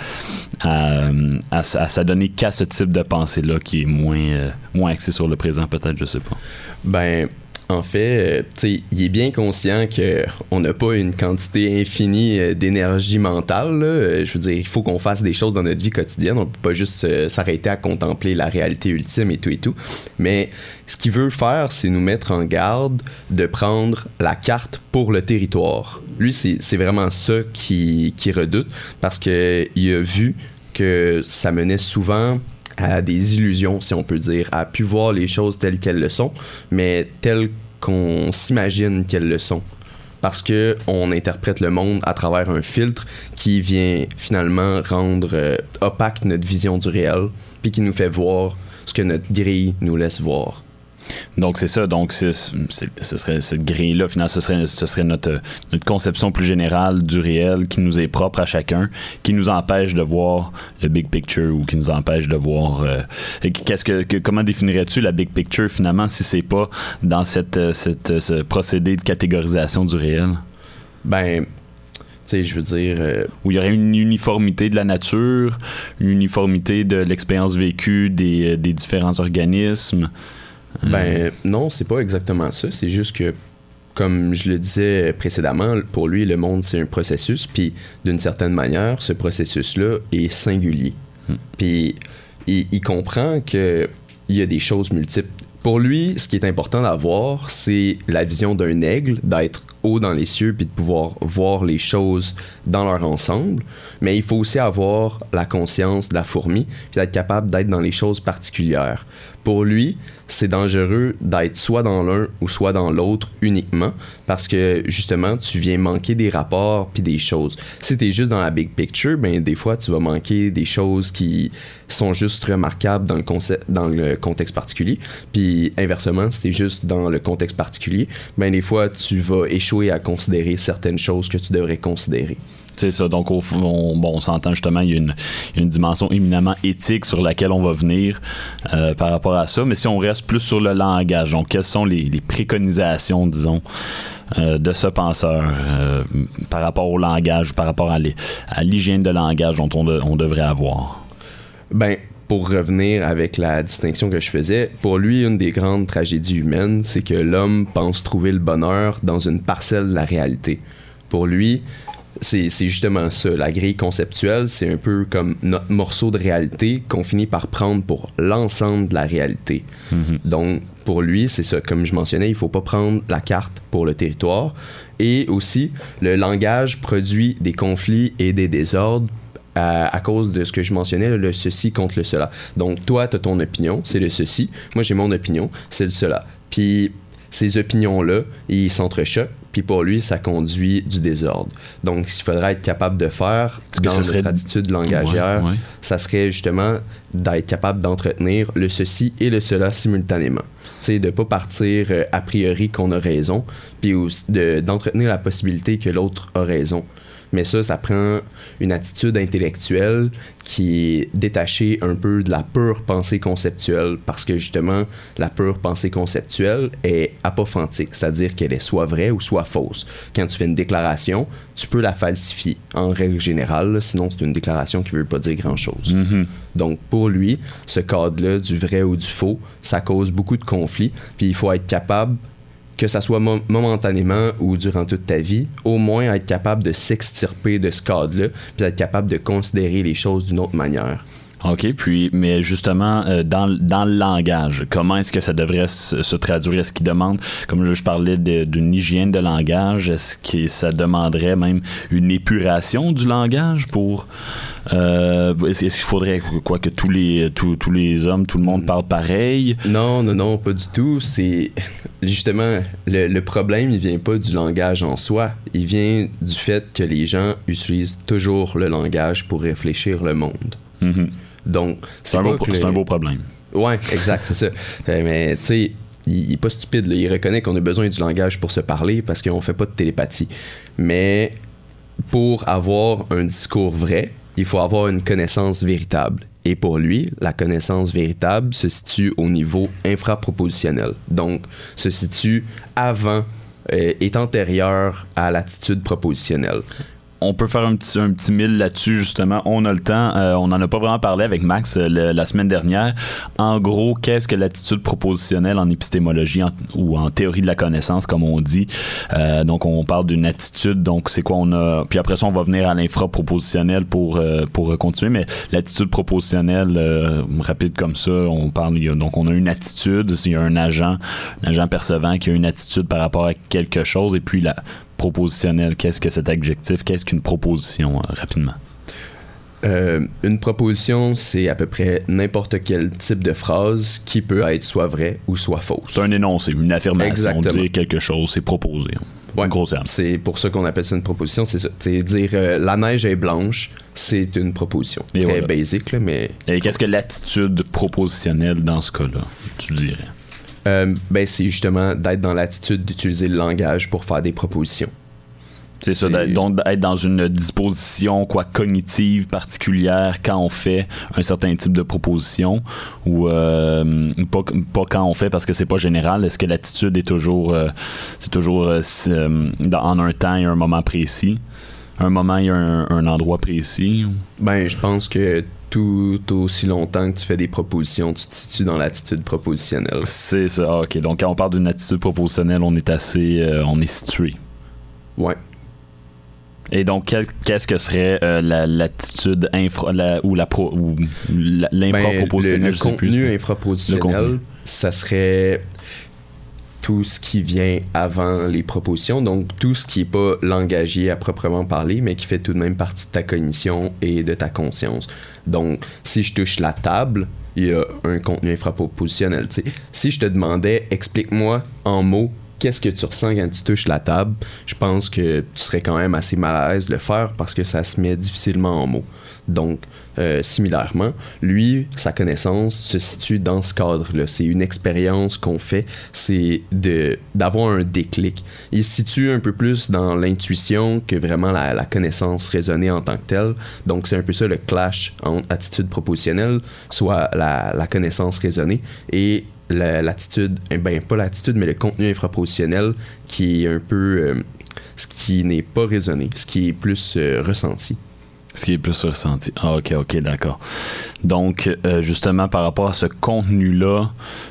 D: à, à, à s'adonner qu'à ce type de pensée-là qui est moins, euh, moins axé sur le présent, peut-être, je sais pas.
E: Ben, en fait, tu sais, il est bien conscient qu'on n'a pas une quantité infinie d'énergie mentale, là. Je veux dire, il faut qu'on fasse des choses dans notre vie quotidienne. On peut pas juste euh, s'arrêter à contempler la réalité ultime et tout et tout. Mais ce qu'il veut faire, c'est nous mettre en garde de prendre la carte pour le territoire. Lui, c'est, c'est vraiment ça qu'il, qu'il redoute parce qu'il a vu que ça menait souvent à des illusions, si on peut dire, à pu voir les choses telles qu'elles le sont, mais telles qu'on s'imagine qu'elles le sont. Parce qu'on interprète le monde à travers un filtre qui vient finalement rendre euh, opaque notre vision du réel, puis qui nous fait voir ce que notre grille nous laisse voir.
D: Donc c'est ça, donc c'est, c'est, ce serait cette grille-là, finalement, ce serait, ce serait notre, notre conception plus générale du réel qui nous est propre à chacun, qui nous empêche de voir le big picture ou qui nous empêche de voir... Euh, qu'est-ce que, que, comment définirais-tu la big picture finalement si c'est pas dans cette, cette, ce procédé de catégorisation du réel?
E: Ben... Tu sais, je veux dire... Euh...
D: Où il y aurait une uniformité de la nature, une uniformité de l'expérience vécue des, des différents organismes...
E: Ben non, c'est pas exactement ça. C'est juste que, comme je le disais précédemment, pour lui, le monde, c'est un processus. Puis, d'une certaine manière, ce processus-là est singulier. Hmm. Puis, il, il comprend qu'il y a des choses multiples. Pour lui, ce qui est important d'avoir, c'est la vision d'un aigle, d'être haut dans les cieux puis de pouvoir voir les choses dans leur ensemble. Mais il faut aussi avoir la conscience de la fourmi puis d'être capable d'être dans les choses particulières. Pour lui, c'est dangereux d'être soit dans l'un ou soit dans l'autre uniquement parce que justement, tu viens manquer des rapports puis des choses. Si tu es juste dans la big picture, ben des fois, tu vas manquer des choses qui sont juste remarquables dans le, concept, dans le contexte particulier. Puis inversement, si tu es juste dans le contexte particulier, ben des fois, tu vas échouer à considérer certaines choses que tu devrais considérer.
D: C'est ça, donc au, on, bon, on s'entend justement, il y a une, une dimension éminemment éthique sur laquelle on va venir euh, par rapport à ça, mais si on reste plus sur le langage, donc quelles sont les, les préconisations, disons, euh, de ce penseur euh, par rapport au langage, par rapport à, les, à l'hygiène de langage dont on, de, on devrait avoir?
E: Ben, pour revenir avec la distinction que je faisais, pour lui, une des grandes tragédies humaines, c'est que l'homme pense trouver le bonheur dans une parcelle de la réalité. Pour lui, C'est, c'est justement ça. La grille conceptuelle, c'est un peu comme notre morceau de réalité qu'on finit par prendre pour l'ensemble de la réalité. Mm-hmm. Donc, pour lui, c'est ça. Comme je mentionnais, il ne faut pas prendre la carte pour le territoire. Et aussi, le langage produit des conflits et des désordres à, à cause de ce que je mentionnais, le ceci contre le cela. Donc, toi, tu as ton opinion, c'est le ceci. Moi, j'ai mon opinion, c'est le cela. Puis, ces opinions-là, ils s'entrechoquent. Puis pour lui, ça conduit du désordre. Donc, ce qu'il faudrait être capable de faire dans notre serait... attitude langagière, ouais, ouais. ça serait justement d'être capable d'entretenir le ceci et le cela simultanément. Tu sais, de ne pas partir euh, a priori qu'on a raison, puis aussi de, d'entretenir la possibilité que l'autre a raison. Mais ça, ça prend une attitude intellectuelle qui est détachée un peu de la pure pensée conceptuelle, parce que justement, la pure pensée conceptuelle est apophantique, c'est-à-dire qu'elle est soit vraie ou soit fausse. Quand tu fais une déclaration, tu peux la falsifier, en règle générale, là, sinon c'est une déclaration qui ne veut pas dire grand-chose. Mm-hmm. Donc pour lui, ce cadre-là, du vrai ou du faux, ça cause beaucoup de conflits, puis il faut être capable, que ça soit mom- momentanément ou durant toute ta vie, au moins être capable de s'extirper de ce cadre-là, puis être capable de considérer les choses d'une autre manière.
D: OK, puis, mais justement, euh, dans, dans le langage, comment est-ce que ça devrait se, se traduire? Est-ce qu'il demande, comme là, je parlais de, d'une hygiène de langage, est-ce que ça demanderait même une épuration du langage pour... Euh, est-ce qu'il faudrait quoi, que tous les, tous, tous les hommes, tout le monde parle pareil?
E: Non, non, non, pas du tout. C'est justement, le, le problème, il vient pas du langage en soi. Il vient du fait que les gens utilisent toujours le langage pour réfléchir le monde. Mm-hmm. Donc, c'est,
D: c'est, un beau,
E: le...
D: c'est un beau problème.
E: Ouais, exact, c'est ça. Mais tu sais, il n'est pas stupide, là. Il reconnaît qu'on a besoin du langage pour se parler parce qu'on fait pas de télépathie. Mais pour avoir un discours vrai, il faut avoir une connaissance véritable. Et pour lui, la connaissance véritable se situe au niveau infrapropositionnel. Donc, se situe avant, euh, est antérieure à l'attitude propositionnelle.
D: On peut faire un petit, un petit mille là-dessus, justement. On a le temps. Euh, on n'en a pas vraiment parlé avec Max euh, le, la semaine dernière. En gros, qu'est-ce que l'attitude propositionnelle en épistémologie en, ou en théorie de la connaissance, comme on dit? Euh, donc, on parle d'une attitude. Donc, c'est quoi on a... Puis après ça, on va venir à l'infra-propositionnel pour, euh, pour continuer. Mais l'attitude propositionnelle, euh, rapide comme ça, on parle... Il y a, donc, on a une attitude. Il y a un agent, un agent percevant qui a une attitude par rapport à quelque chose. Et puis, la... propositionnel, qu'est-ce que cet adjectif, qu'est-ce qu'une proposition, euh, rapidement?
E: Euh, une proposition, c'est à peu près n'importe quel type de phrase qui peut être soit vraie ou soit fausse.
D: C'est un énoncé, une affirmation,
E: exactement.
D: Dire quelque chose, c'est proposer.
E: Ouais, c'est pour ça qu'on appelle ça une proposition, c'est ça. C'est dire euh, la neige est blanche, c'est une proposition. Et très voilà. Basic, là, mais...
D: Et qu'est-ce que l'attitude propositionnelle dans ce cas-là, tu dirais?
E: Euh, ben c'est justement d'être dans l'attitude d'utiliser le langage pour faire des propositions.
D: C'est, c'est... ça, donc d'être dans une disposition quoi cognitive particulière quand on fait un certain type de proposition ou euh, pas, pas quand on fait parce que c'est pas général. Est-ce que l'attitude est toujours euh, c'est toujours euh, c'est, euh, dans, en un temps et un moment précis? Un moment et un, un endroit précis?
E: Ben je pense que tout aussi longtemps que tu fais des propositions, tu te situes dans l'attitude propositionnelle.
D: C'est ça, ah, ok. Donc quand on parle d'une attitude propositionnelle, on est assez, euh, on est situé.
E: Ouais.
D: Et donc quel, qu'est-ce que serait euh, la, l'attitude infra, la, ou la pro, ou la, l'infra-propositionnelle?
E: Ben, le, le contenu infra-propositionnel ça serait tout ce qui vient avant les propositions, donc tout ce qui n'est pas langagier à proprement parler, mais qui fait tout de même partie de ta cognition et de ta conscience. Donc, si je touche la table, il y a un contenu infrapropositionnel. T'sais. Si je te demandais, explique-moi en mots, qu'est-ce que tu ressens quand tu touches la table, je pense que tu serais quand même assez mal à l'aise de le faire parce que ça se met difficilement en mots. Donc, euh, similairement, lui, sa connaissance se situe dans ce cadre-là. C'est une expérience qu'on fait, c'est de, d'avoir un déclic. Il se situe un peu plus dans l'intuition que vraiment la, la connaissance raisonnée en tant que telle. Donc, c'est un peu ça le clash entre attitude propositionnelle, soit la, la connaissance raisonnée, et la, l'attitude, eh ben pas l'attitude, mais le contenu infrapositionnel qui est un peu euh, ce qui n'est pas raisonné, ce qui est plus euh, ressenti.
D: Ce qui est plus ressenti. Ah, ok, ok, d'accord. Donc, euh, justement, par rapport à ce contenu-là,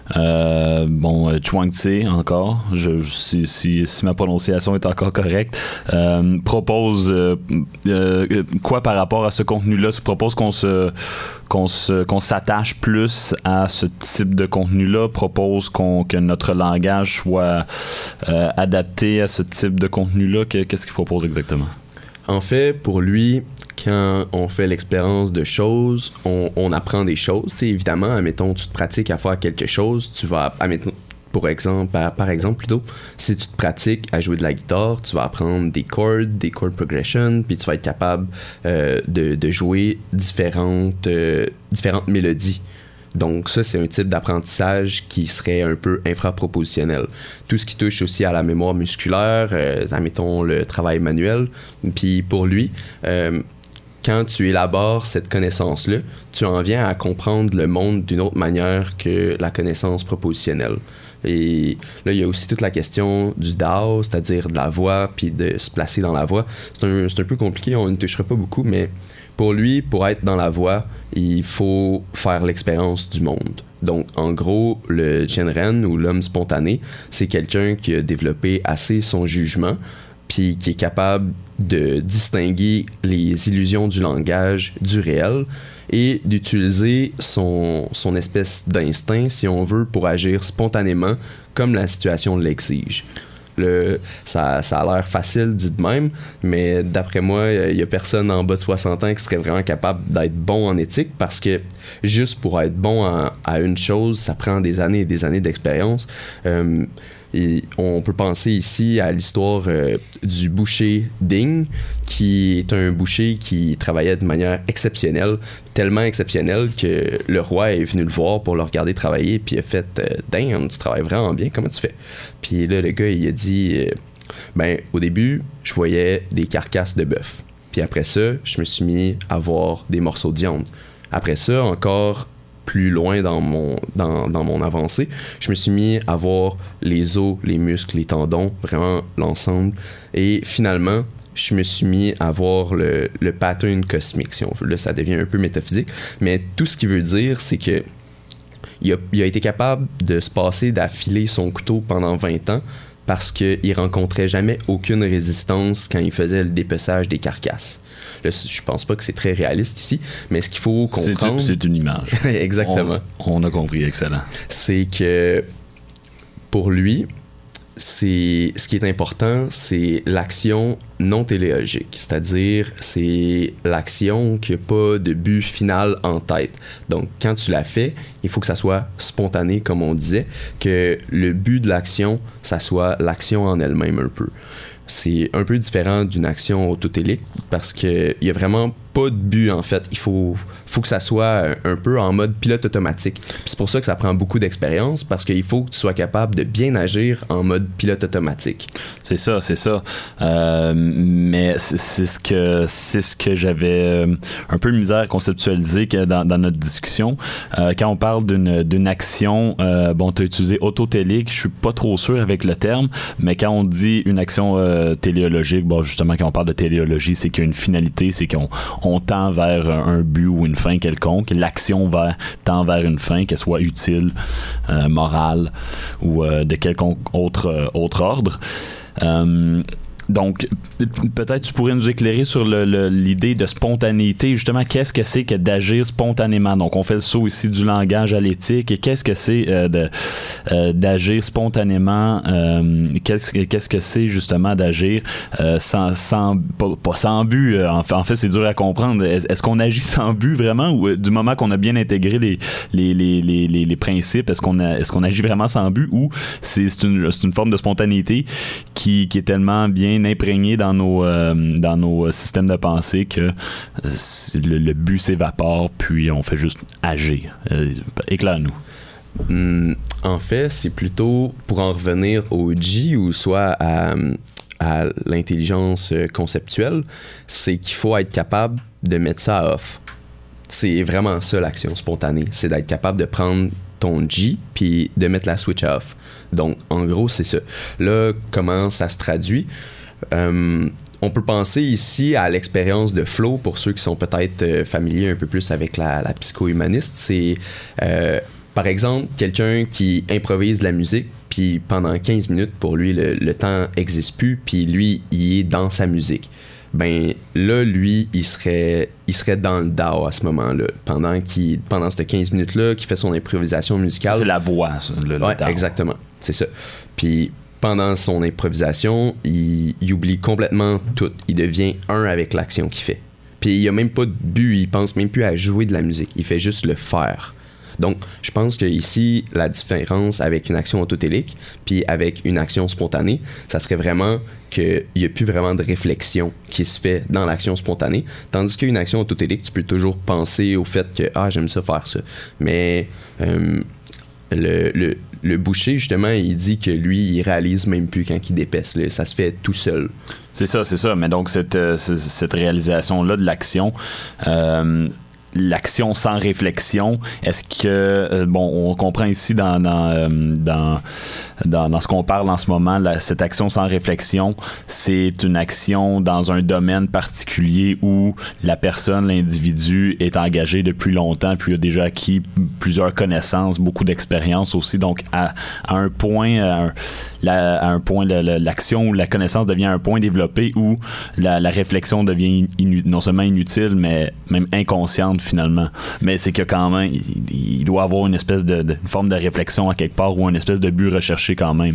D: euh, bon, Chuang-Tzu, encore, je, si, si, si ma prononciation est encore correcte, euh, propose euh, euh, quoi par rapport à ce contenu-là? Se propose qu'on se, qu'on se, qu'on s'attache plus à ce type de contenu-là, propose qu'on, que notre langage soit euh, adapté à ce type de contenu-là. Qu'est-ce qu'il propose exactement?
E: En fait, pour lui, quand on fait l'expérience de choses, on, on apprend des choses. T'sais, évidemment, admettons, tu te pratiques à faire quelque chose, tu vas, admettons, pour exemple, par, par exemple plutôt, si tu te pratiques à jouer de la guitare, tu vas apprendre des chords, des chord progression, puis tu vas être capable euh, de, de jouer différentes, euh, différentes mélodies. Donc ça, c'est un type d'apprentissage qui serait un peu infrapropositionnel. Tout ce qui touche aussi à la mémoire musculaire, euh, admettons le travail manuel. Puis pour lui, euh, quand tu élabores cette connaissance-là, tu en viens à comprendre le monde d'une autre manière que la connaissance propositionnelle. Et là, il y a aussi toute la question du Dao, c'est-à-dire de la voix, puis de se placer dans la voix. C'est un, c'est un peu compliqué, on ne touchera pas beaucoup, mais pour lui, pour être dans la voie, il faut faire l'expérience du monde. Donc, en gros, le Genren ou l'homme spontané, c'est quelqu'un qui a développé assez son jugement, puis qui est capable de distinguer les illusions du langage du réel et d'utiliser son, son espèce d'instinct, si on veut, pour agir spontanément comme la situation l'exige. Le, ça, ça a l'air facile dit de même, mais d'après moi, il n'y a personne en bas de soixante ans qui serait vraiment capable d'être bon en éthique parce que juste pour être bon à, à une chose, ça prend des années et des années d'expérience. Euh, et on peut penser ici à l'histoire euh, du boucher Ding, qui est un boucher qui travaillait de manière exceptionnelle, tellement exceptionnelle que le roi est venu le voir pour le regarder travailler, puis il a fait euh, « Damn, tu travailles vraiment bien, comment tu fais? » Puis là, le gars, il a dit euh, « Ben, au début, je voyais des carcasses de bœuf. Puis après ça, je me suis mis à voir des morceaux de viande. Après ça, encore plus loin dans mon, dans, dans mon avancée, je me suis mis à voir les os, les muscles, les tendons, vraiment l'ensemble. Et finalement, je me suis mis à voir le, le pattern cosmique, si on veut. Là, ça devient un peu métaphysique. Mais tout ce qu'il veut dire, c'est que il a, il a été capable de se passer d'affiler son couteau pendant vingt ans parce qu'il rencontrait jamais aucune résistance quand il faisait le dépeçage des carcasses. Là, je pense pas que c'est très réaliste ici, mais ce qu'il faut comprendre...
D: C'est, c'est une image.
E: Exactement.
D: On, on a compris, excellent.
E: C'est que pour lui, c'est, ce qui est important, c'est l'action non téléologique. C'est-à-dire, c'est l'action qui n'a pas de but final en tête. Donc, quand tu la fais, il faut que ça soit spontané, comme on disait, que le but de l'action, ça soit l'action en elle-même un peu. C'est un peu différent d'une action autotélique parce qu'il n'y a vraiment pas de but, en fait. Il faut, faut que ça soit un peu en mode pilote automatique. Puis c'est pour ça que ça prend beaucoup d'expérience parce qu'il faut que tu sois capable de bien agir en mode pilote automatique.
D: C'est ça, c'est ça. Euh, mais c'est, c'est ce que c'est ce que j'avais un peu de misère à conceptualiser que dans, dans notre discussion. Euh, quand on parle d'une, d'une action, euh, bon, tu as utilisé autotélique, je suis pas trop sûr avec le terme, mais quand on dit une action euh, téléologique, bon, justement, quand on parle de téléologie, c'est qu'il y a une finalité, c'est qu'on on tend vers un but ou une fin quelconque. L'action va, tend vers une fin, qu'elle soit utile, euh, morale ou euh, de quelconque autre, euh, autre ordre. Euh, donc, peut-être tu pourrais nous éclairer sur le, le, l'idée de spontanéité. Justement, qu'est-ce que c'est que d'agir spontanément? Donc, on fait le saut ici du langage à l'éthique. Et qu'est-ce que c'est euh, de, euh, d'agir spontanément? Euh, qu'est-ce, qu'est-ce que c'est justement d'agir euh, sans, sans pas, pas sans but? Euh, en, fait, en fait, c'est dur à comprendre. Est, est-ce qu'on agit sans but vraiment? Ou euh, du moment qu'on a bien intégré les, les, les, les, les, les principes, est-ce qu'on, a, est-ce qu'on agit vraiment sans but? Ou c'est, c'est, une, c'est une forme de spontanéité qui, qui est tellement bien imprégné dans nos, euh, dans nos systèmes de pensée que euh, le, le but s'évapore, puis on fait juste agir. Euh, éclaire-nous.
E: Hum, en fait, c'est plutôt pour en revenir au G ou soit à, à l'intelligence conceptuelle, c'est qu'il faut être capable de mettre ça à off. C'est vraiment ça l'action spontanée, c'est d'être capable de prendre ton G puis de mettre la switch off. Donc, en gros, c'est ça. Là, comment ça se traduit? Euh, on peut penser ici à l'expérience de flow pour ceux qui sont peut-être euh, familiers un peu plus avec la, la psycho-humaniste. C'est, euh, par exemple, quelqu'un qui improvise de la musique, puis pendant quinze minutes, pour lui, le, le temps n'existe plus, puis lui, il est dans sa musique. Ben là, lui, il serait, il serait dans le D A O à ce moment-là, pendant, qu'il, pendant ces quinze minutes-là, qu'il fait son improvisation musicale.
D: C'est la voix, ça, le, le
E: ouais,
D: D A O.
E: Exactement, c'est ça. Puis pendant son improvisation, il, il oublie complètement tout. Il devient un avec l'action qu'il fait. Puis il a même pas de but, il pense même plus à jouer de la musique, il fait juste le faire. Donc, je pense que ici, la différence avec une action autotélique puis avec une action spontanée, ça serait vraiment qu'il n'y a plus vraiment de réflexion qui se fait dans l'action spontanée. Tandis qu'une action autotélique, tu peux toujours penser au fait que « Ah, j'aime ça faire ça ». Mais euh, le, le, le boucher, justement, il dit que lui, il réalise même plus quand il dépaisse. Là. Ça se fait tout seul.
D: C'est ça, c'est ça. Mais donc, cette, euh, cette réalisation-là de l'action... Euh, l'action sans réflexion, est-ce que euh, bon, on comprend ici dans dans, euh, dans dans dans ce qu'on parle en ce moment, la, cette action sans réflexion, c'est une action dans un domaine particulier où la personne, l'individu est engagé depuis longtemps, puis a déjà acquis plusieurs connaissances, beaucoup d'expérience aussi, donc à, à un point à un, la, à un point le, le, l'action ou la connaissance devient un point développé où la, la réflexion devient inu, non seulement inutile mais même inconsciente finalement. Mais c'est que quand même, il, il doit avoir une espèce de, de une forme de réflexion à quelque part ou une espèce de but recherché quand même.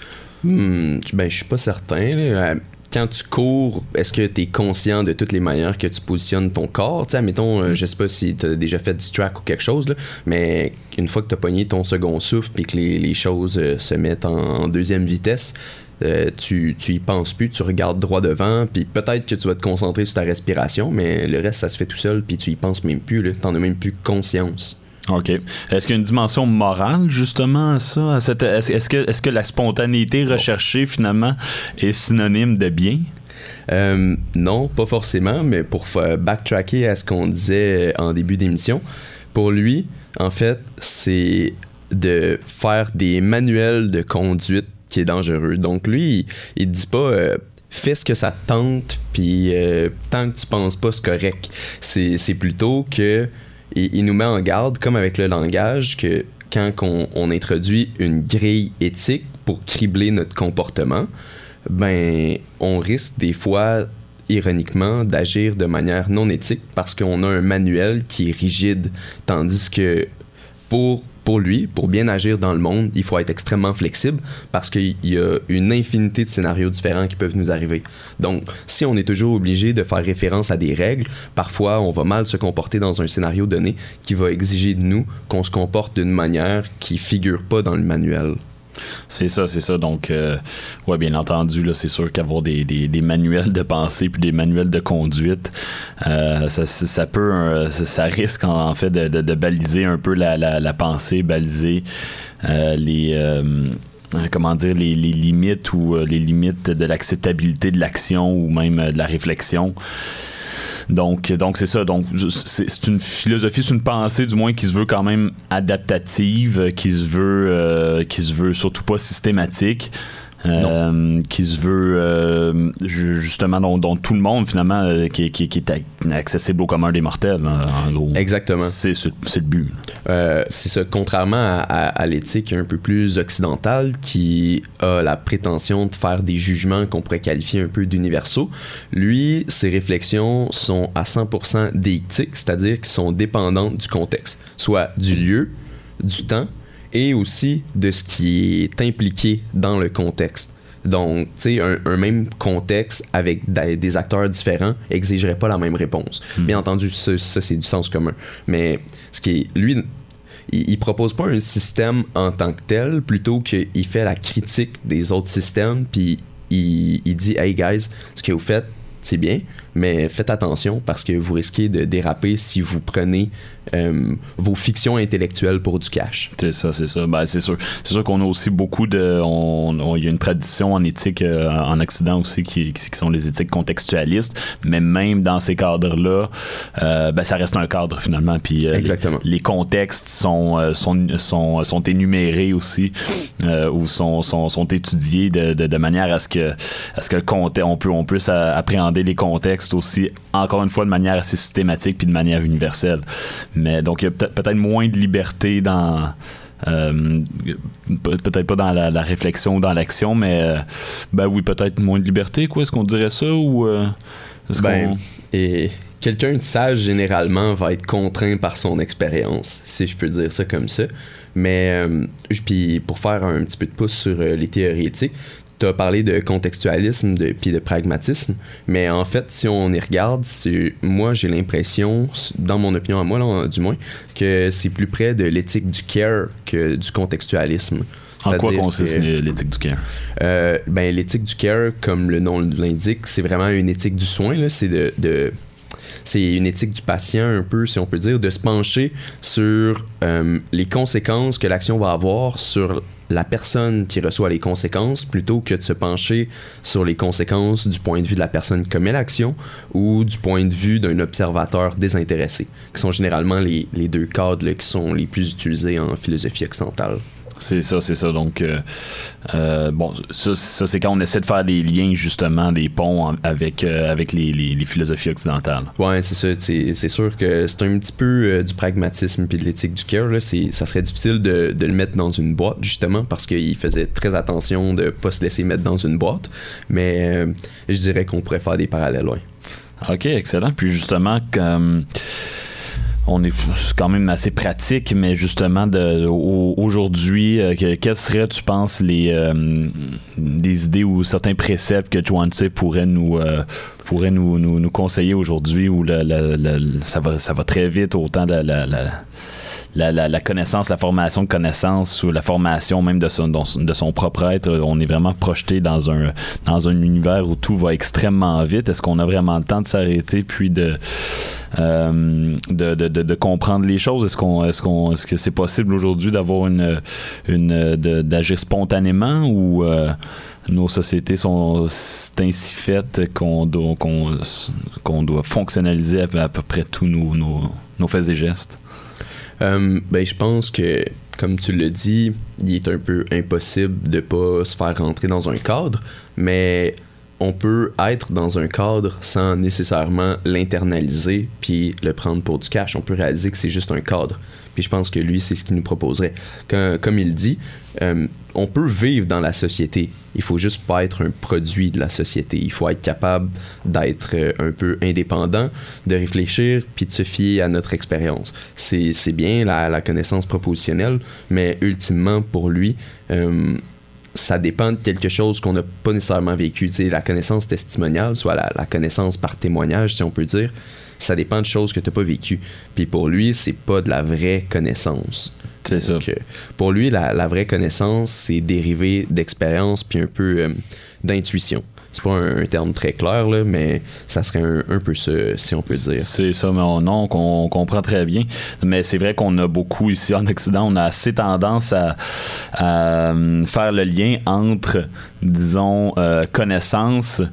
E: Hmm, ben, je suis pas certain. Là. Quand tu cours, est-ce que tu es conscient de toutes les manières que tu positionnes ton corps? Tu sais, admettons, euh, je sais pas si tu as déjà fait du track ou quelque chose, là, mais une fois que tu as pogné ton second souffle et que les, les choses euh, se mettent en, en deuxième vitesse, Euh, tu, tu y penses plus, tu regardes droit devant, puis peut-être que tu vas te concentrer sur ta respiration, mais le reste, ça se fait tout seul, puis tu y penses même plus, là, t'en as même plus conscience.
D: OK. Est-ce qu'il y a une dimension morale, justement, à ça? À cette, est-ce, est-ce, que, est-ce que la spontanéité recherchée, finalement, est synonyme de bien?
E: Euh, non, pas forcément, mais pour f- backtracker à ce qu'on disait en début d'émission, pour lui, en fait, c'est de faire des manuels de conduite qui est dangereux. Donc lui, il, il dit pas euh, fais ce que ça te tente, puis euh, tant que tu penses pas, c'est correct. C'est, c'est plutôt que il, il nous met en garde, comme avec le langage, que quand on, on introduit une grille éthique pour cribler notre comportement, ben on risque des fois, ironiquement, d'agir de manière non éthique parce qu'on a un manuel qui est rigide, tandis que pour Pour lui, pour bien agir dans le monde, il faut être extrêmement flexible parce qu'il y a une infinité de scénarios différents qui peuvent nous arriver. Donc, si on est toujours obligé de faire référence à des règles, parfois on va mal se comporter dans un scénario donné qui va exiger de nous qu'on se comporte d'une manière qui figure pas dans le manuel.
D: C'est ça, c'est ça. Donc, euh, ouais, bien entendu, là, c'est sûr qu'avoir des, des, des manuels de pensée puis des manuels de conduite, euh, ça, ça peut, euh, ça, ça risque en, en fait de, de, de baliser un peu la, la, la pensée, baliser euh, les, euh, comment dire, les, les limites ou euh, les limites de l'acceptabilité de l'action ou même euh, de la réflexion. Donc, donc c'est ça. Donc, c'est, c'est une philosophie, c'est une pensée, du moins, qui se veut quand même adaptative, qui se veut, euh, qui se veut surtout pas systématique. euh, qui se veut euh, justement dont, dont tout le monde finalement euh, qui, qui, qui est accessible au commun des mortels, hein, en gros.
E: Exactement.
D: C'est, c'est, c'est le but.
E: Euh, c'est ça. Contrairement à, à, à l'éthique un peu plus occidentale qui a la prétention de faire des jugements qu'on pourrait qualifier un peu d'universaux, lui, ses réflexions sont à cent pour cent déictiques, c'est-à-dire qu'ils sont dépendantes du contexte, soit du lieu, du temps et aussi de ce qui est impliqué dans le contexte. Donc, tu sais, un, un même contexte avec des, des acteurs différents exigerait pas la même réponse. Mmh. Bien entendu, ça, ça, c'est du sens commun. Mais ce qui est, lui, il, il propose pas un système en tant que tel, plutôt qu'il fait la critique des autres systèmes, puis il, il dit « Hey guys, ce que vous faites, c'est bien, mais faites attention parce que vous risquez de déraper si vous prenez euh, vos fictions intellectuelles pour du cash. »
D: C'est ça, c'est ça. Ben, c'est sûr, c'est sûr qu'on a aussi beaucoup de... On, on, il y a une tradition en éthique euh, en Occident aussi qui, qui, qui sont les éthiques contextualistes, mais même dans ces cadres-là, euh, ben, ça reste un cadre finalement. Puis, euh,
E: Exactement.
D: Les, les contextes sont, euh, sont, sont, sont énumérés aussi euh, ou sont, sont, sont étudiés de, de, de manière à ce que, à ce que le contexte, on peut, on puisse appréhender les contextes aussi, encore une fois, de manière assez systématique puis de manière universelle. Mais donc, il y a peut-être, peut-être moins de liberté dans... Euh, peut-être pas dans la, la réflexion ou dans l'action, mais euh, ben oui, peut-être moins de liberté, quoi. Est-ce qu'on dirait ça ou... Euh, est-ce
E: ben,
D: qu'on...
E: et quelqu'un de sage, généralement, va être contraint par son expérience, si je peux dire ça comme ça. Mais, euh, puis pour faire un petit peu de pouce sur euh, les théories éthiques, tu as parlé de contextualisme de, puis de pragmatisme, mais en fait, si on y regarde, c'est, moi, j'ai l'impression, dans mon opinion à moi, là, du moins, que c'est plus près de l'éthique du care que du contextualisme.
D: En quoi consiste que, l'éthique du care?
E: Euh, ben, l'éthique du care, comme le nom l'indique, c'est vraiment une éthique du soin, là, c'est de... de c'est une éthique du patient un peu, si on peut dire, de se pencher sur euh, les conséquences que l'action va avoir sur la personne qui reçoit les conséquences, plutôt que de se pencher sur les conséquences du point de vue de la personne qui commet l'action ou du point de vue d'un observateur désintéressé, qui sont généralement les, les deux cadres là, qui sont les plus utilisés en philosophie occidentale.
D: C'est ça, c'est ça. Donc, euh, euh, bon, ça, ça, c'est quand on essaie de faire des liens, justement, des ponts en, avec, euh, avec les, les, les philosophies occidentales.
E: Ouais, c'est ça. C'est, c'est sûr que c'est un petit peu euh, du pragmatisme puis de l'éthique du care. Là. C'est, ça serait difficile de, de le mettre dans une boîte, justement, parce qu'il faisait très attention de ne pas se laisser mettre dans une boîte. Mais euh, je dirais qu'on pourrait faire des parallèles, ouais.
D: OK, excellent. Puis, justement, comme... on est quand même assez pratique, mais justement, de, au, aujourd'hui, euh, que, quelles seraient, tu penses, les, euh, des idées ou certains préceptes que Zhuangzi pourrait nous, euh, pourrait nous, nous, nous conseiller aujourd'hui, où la, la, la, ça, va, ça va très vite, autant la, la, la, la, la, la connaissance, la formation de connaissance ou la formation même de son, de son propre être. On est vraiment projeté dans un, dans un univers où tout va extrêmement vite. Est-ce qu'on a vraiment le temps de s'arrêter puis de... Euh, de, de, de, de comprendre les choses? Est-ce qu'on, est-ce qu'on, est-ce que c'est possible aujourd'hui d'avoir une, une de, d'agir spontanément ou euh, nos sociétés sont ainsi faites qu'on doit, qu'on, qu'on doit fonctionnaliser à, à peu près tous nos, nos, nos faits et gestes?
E: Euh, ben, je pense que, comme tu l'as dit, il est un peu impossible de pas se faire rentrer dans un cadre, mais on peut être dans un cadre sans nécessairement l'internaliser puis le prendre pour du cash. On peut réaliser que c'est juste un cadre. Puis je pense que lui, c'est ce qu'il nous proposerait. Comme, comme il dit, euh, on peut vivre dans la société. Il faut juste pas être un produit de la société. Il faut être capable d'être euh, un peu indépendant, de réfléchir puis de se fier à notre expérience. C'est, c'est bien la, la connaissance propositionnelle, mais ultimement, pour lui... Euh, ça dépend de quelque chose qu'on n'a pas nécessairement vécu. Tu sais, la connaissance testimoniale, soit la, la connaissance par témoignage, si on peut dire, ça dépend de choses que tu n'as pas vécues. Puis pour lui, c'est pas de la vraie connaissance.
D: C'est
E: Donc,
D: ça.
E: Euh, pour lui, la, la vraie connaissance, c'est dérivé d'expérience puis un peu euh, d'intuition. C'est pas un, un terme très clair, là, mais ça serait un, un peu ça, si on peut dire.
D: C'est ça, mais on, non, on, on comprend très bien. Mais c'est vrai qu'on a beaucoup ici en Occident, on a assez tendance à, à faire le lien entre, disons, euh, connaissance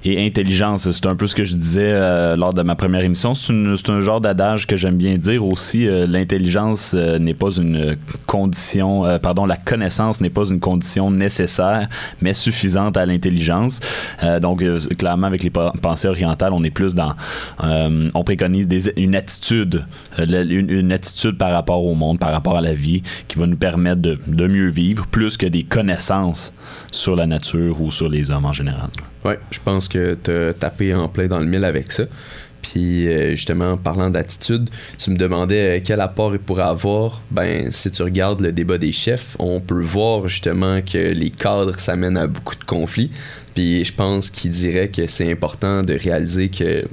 D: et intelligence. C'est un peu ce que je disais euh, lors de ma première émission. C'est, une, c'est un genre d'adage que j'aime bien dire aussi. Euh, l'intelligence euh, n'est pas une condition, euh, pardon, la connaissance n'est pas une condition nécessaire, mais suffisante à l'intelligence. Euh, donc, euh, clairement, avec les pensées orientales, on est plus dans... Euh, on préconise des, une attitude, euh, une, une attitude par rapport au monde, par rapport à la vie, qui va nous permettre de, de mieux vivre, plus que des connaissances sur la nature ou sur les hommes en général.
E: Oui, je pense que tu as tapé en plein dans le mille avec ça. Puis euh, justement, parlant d'attitude, tu me demandais euh, quel apport il pourrait avoir. Ben, si tu regardes le débat des chefs, on peut voir justement que les cadres, ça mène à beaucoup de conflits. Puis je pense qu'il dirait que c'est important de réaliser que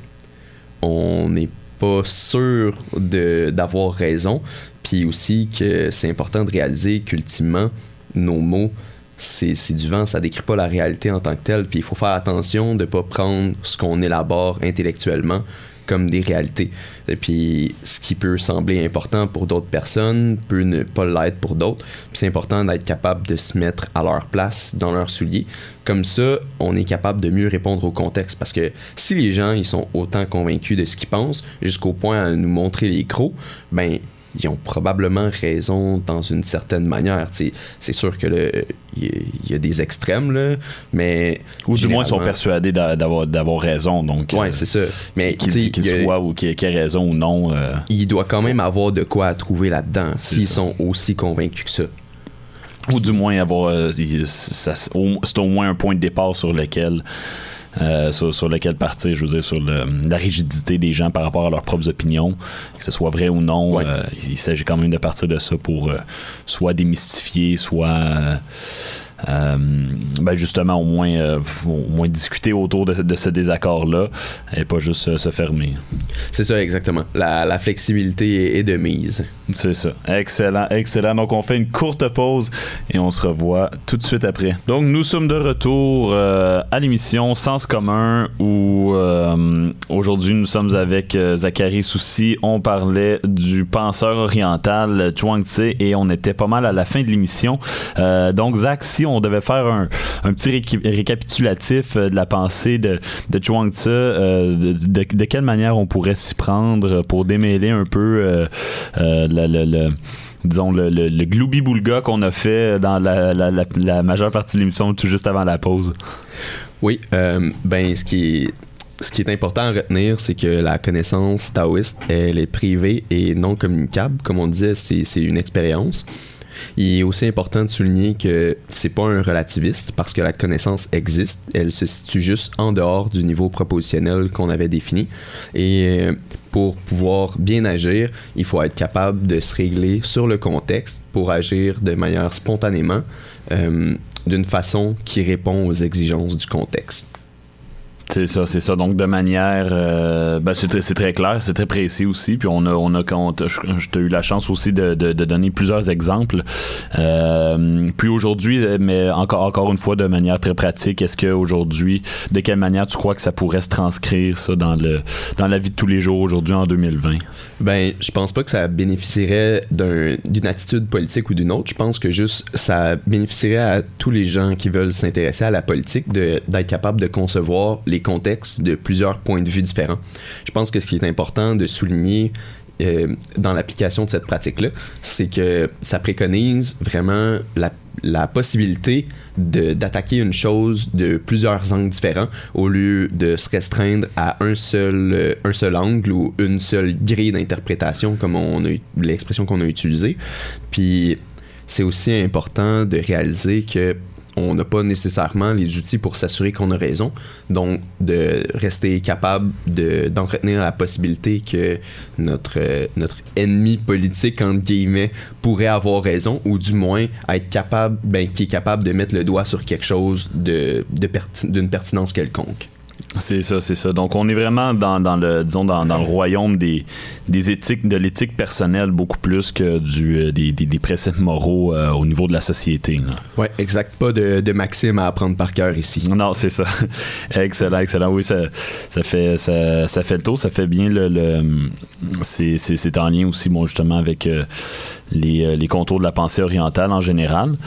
E: on n'est pas sûr de, d'avoir raison. Puis aussi que c'est important de réaliser qu'ultimement, nos mots, c'est, c'est du vent, ça décrit pas la réalité en tant que telle. Puis il faut faire attention de pas prendre ce qu'on élabore intellectuellement comme des réalités. Et puis ce qui peut sembler important pour d'autres personnes peut ne pas l'être pour d'autres. Puis c'est important d'être capable de se mettre à leur place, dans leurs souliers. Comme ça, on est capable de mieux répondre au contexte. Parce que si les gens ils sont autant convaincus de ce qu'ils pensent, jusqu'au point à nous montrer les crocs, ben ils ont probablement raison dans une certaine manière. T'sais, c'est sûr que le il y, y a des extrêmes, là, mais...
D: Ou du moins, ils sont persuadés d'a, d'avoir, d'avoir raison. Donc,
E: ouais,
D: euh,
E: c'est ça. Mais
D: qu'ils, qu'ils
E: a,
D: soient ou qu'ils, qu'ils aient raison ou non... Euh,
E: il doit quand même avoir de quoi à trouver là-dedans,
D: c'est
E: s'ils
D: ça.
E: sont aussi convaincus que ça.
D: Ou du moins, avoir euh, ça, c'est au moins un point de départ sur lequel... Euh, sur, sur lequel partir, je veux dire, sur le, la rigidité des gens par rapport à leurs propres opinions, que ce soit vrai ou non. Ouais. Euh, il s'agit quand même de partir de ça pour euh, soit démystifier, soit euh, euh, ben justement au moins, euh, au moins discuter autour de, de ce désaccord-là et pas juste euh, se fermer.
E: C'est ça, exactement. La, la flexibilité est de mise.
D: C'est ça. Excellent, excellent. Donc, on fait une courte pause et on se revoit tout de suite après. Donc, nous sommes de retour euh, à l'émission Sens commun où euh, aujourd'hui, nous sommes avec euh, Zachary Soucy. On parlait du penseur oriental Zhuangzi et on était pas mal à la fin de l'émission. Euh, donc, Zach, si on devait faire un, un petit ré- récapitulatif de la pensée de, de Zhuangzi, euh, de, de, de quelle manière on pourrait s'y prendre pour démêler un peu euh, euh, la Le, le, disons le, le, le gloubi-boulga qu'on a fait dans la, la, la, la majeure partie de l'émission tout juste avant la pause.
E: Oui, euh, ben ce qui est ce qui est important à retenir, c'est que la connaissance taoïste, elle est privée et non communicable. Comme on disait, c'est, c'est une expérience. Il est aussi important de souligner que c'est pas un relativiste parce que la connaissance existe, elle se situe juste en dehors du niveau propositionnel qu'on avait défini. Et pour pouvoir bien agir, il faut être capable de se régler sur le contexte pour agir de manière spontanément, euh, d'une façon qui répond aux exigences du contexte.
D: C'est ça, c'est ça. Donc, de manière... Euh, ben c'est, très, c'est très clair, c'est très précis aussi. Puis, on a, on a, on a, je t'ai eu la chance aussi de, de, de donner plusieurs exemples. Euh, plus aujourd'hui, mais encore, encore une fois, de manière très pratique, est-ce qu'aujourd'hui, de quelle manière tu crois que ça pourrait se transcrire, ça, dans, le, dans la vie de tous les jours aujourd'hui, en deux mille vingt?
E: Ben, je pense pas que ça bénéficierait d'un, d'une attitude politique ou d'une autre. Je pense que juste, ça bénéficierait à tous les gens qui veulent s'intéresser à la politique de, d'être capable de concevoir les contextes de plusieurs points de vue différents. Je pense que ce qui est important de souligner euh, dans l'application de cette pratique-là, c'est que ça préconise vraiment la, la possibilité de, d'attaquer une chose de plusieurs angles différents au lieu de se restreindre à un seul, euh, un seul angle ou une seule grille d'interprétation comme on a, l'expression qu'on a utilisée. Puis c'est aussi important de réaliser que on n'a pas nécessairement les outils pour s'assurer qu'on a raison. Donc, de rester capable de, d'entretenir la possibilité que notre, euh, notre ennemi politique, entre guillemets, pourrait avoir raison, ou du moins être capable, ben, qui est capable de mettre le doigt sur quelque chose de, de perti- d'une pertinence quelconque.
D: C'est ça, c'est ça. Donc, on est vraiment dans, dans le, disons, dans, dans le royaume des, des éthiques, de l'éthique personnelle beaucoup plus que du, des, des, des préceptes moraux euh, au niveau de la société.
E: Oui, exact. Pas de, de maxime à apprendre par cœur ici.
D: Non, c'est ça. Excellent, excellent. Oui, ça, ça, fait, ça, ça fait le tour. Ça fait bien le... le c'est, c'est, c'est en lien aussi, bon, justement, avec euh, les, les contours de la pensée orientale en général.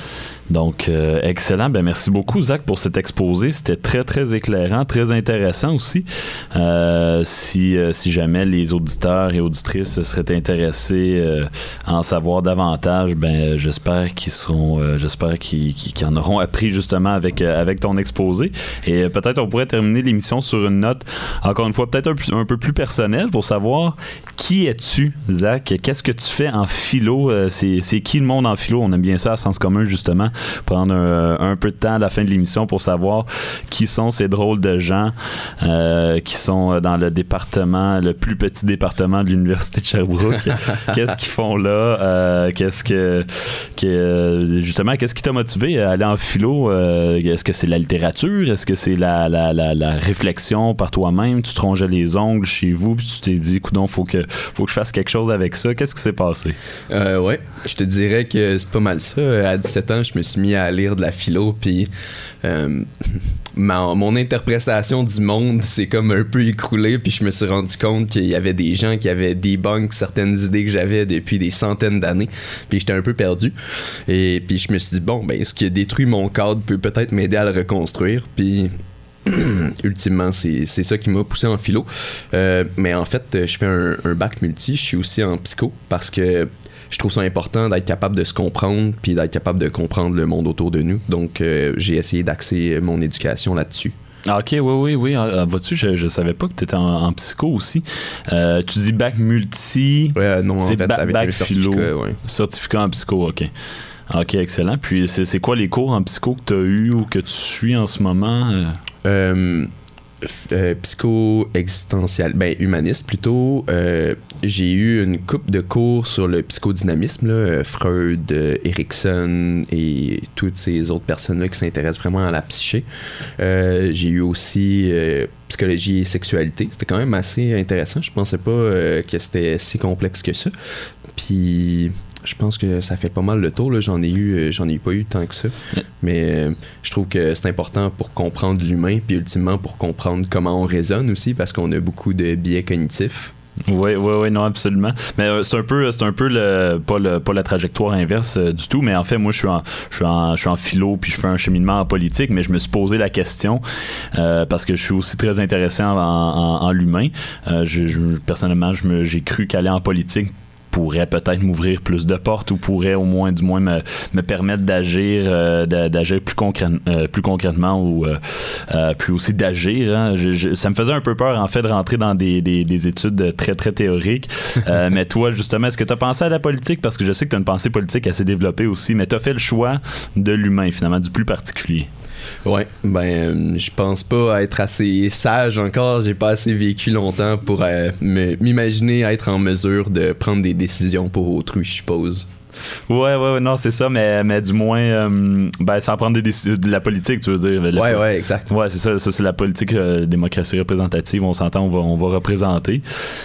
D: Donc, euh, excellent. Ben, merci beaucoup, Zach, pour cet exposé. C'était très, très éclairant, très intéressant aussi. Euh, si, euh, si jamais les auditeurs et auditrices seraient intéressés euh, à en savoir davantage, ben, j'espère qu'ils seront, euh, j'espère qu'ils, qu'ils en auront appris justement avec, euh, avec ton exposé. Et euh, peut-être on pourrait terminer l'émission sur une note, encore une fois, peut-être un, un peu plus personnelle pour savoir qui es-tu, Zach? Qu'est-ce que tu fais en philo? Euh, c'est, c'est qui le monde en philo? On aime bien ça à Sens commun, justement. Prendre un, un peu de temps à la fin de l'émission pour savoir qui sont ces drôles de gens euh, qui sont dans le département, le plus petit département de l'Université de Sherbrooke. Qu'est-ce qu'ils font là? Euh, qu'est-ce que, que justement, qu'est-ce qui t'a motivé à aller en philo? Euh, est-ce que c'est la littérature? Est-ce que c'est la, la, la, la réflexion par toi-même? Tu te rongeais les ongles chez vous puis tu t'es dit, coudonc, faut que, faut que je fasse quelque chose avec ça. Qu'est-ce qui s'est passé?
E: Euh, ouais, je te dirais que c'est pas mal ça. À dix-sept ans, je me suis mis à lire de la philo, puis euh, ma, mon interprétation du monde s'est comme un peu écroulée, puis je me suis rendu compte qu'il y avait des gens qui avaient débunk certaines idées que j'avais depuis des centaines d'années, puis j'étais un peu perdu. Et puis je me suis dit, bon, ben, ce qui a détruit mon cadre peut peut-être m'aider à le reconstruire, puis ultimement, c'est, c'est ça qui m'a poussé en philo. Euh, mais en fait, je fais un, un bac multi, je suis aussi en psycho, parce que je trouve ça important d'être capable de se comprendre puis d'être capable de comprendre le monde autour de nous. Donc, euh, j'ai essayé d'axer mon éducation là-dessus.
D: Ah, ok, oui, oui, oui. Ah, vois-tu, je, je savais pas que tu étais en, en psycho aussi. Euh, tu dis bac multi.
E: Ouais, non,
D: c'est
E: en fait,
D: ba-
E: avec
D: bac
E: un certificat,
D: philo.
E: ouais.
D: Certificat en psycho, ok. Ok, excellent. Puis, c'est, c'est quoi les cours en psycho que tu as eu ou que tu suis en ce moment? Euh...
E: Euh, Euh, psycho-existentiel, ben humaniste plutôt. Euh, j'ai eu une couple de cours sur le psychodynamisme, là, euh, Freud, euh, Erikson et toutes ces autres personnes-là qui s'intéressent vraiment à la psyché. Euh, j'ai eu aussi euh, psychologie et sexualité. C'était quand même assez intéressant. Je pensais pas euh, que c'était si complexe que ça. Puis je pense que ça fait pas mal le tour, là. J'en ai eu, j'en ai pas eu tant que ça. Mais euh, je trouve que c'est important pour comprendre l'humain, puis ultimement pour comprendre comment on raisonne aussi, parce qu'on a beaucoup de biais cognitifs.
D: Oui, oui, oui, non, absolument. Mais euh, c'est un peu, c'est un peu le, pas, le, pas la trajectoire inverse euh, du tout, mais en fait, moi, je suis en, je suis en, je suis en philo, puis je fais un cheminement en politique, mais je me suis posé la question euh, parce que je suis aussi très intéressé en, en, en l'humain. Euh, je, je, personnellement, je me, j'ai cru qu'aller en politique pourrait peut-être m'ouvrir plus de portes ou pourrait au moins du moins me, me permettre d'agir euh, d'agir plus, concrè- euh, plus concrètement ou euh, euh, puis aussi d'agir hein. je, je, ça me faisait un peu peur en fait de rentrer dans des, des, des études très très théoriques euh, mais toi justement est-ce que tu as pensé à la politique parce que je sais que tu as une pensée politique assez développée aussi mais tu as fait le choix de l'humain finalement du plus particulier.
E: Ouais, ben, je pense pas être assez sage encore. J'ai pas assez vécu longtemps pour euh, me, m'imaginer être en mesure de prendre des décisions pour autrui, je suppose.
D: Ouais, ouais, ouais, non, c'est ça, mais, mais du moins, euh, ben, sans prendre des décisions de la politique, tu veux dire. La,
E: ouais, ouais, exact.
D: Ouais, c'est ça, ça c'est la politique euh, démocratie représentative, on s'entend, on va, on va représenter.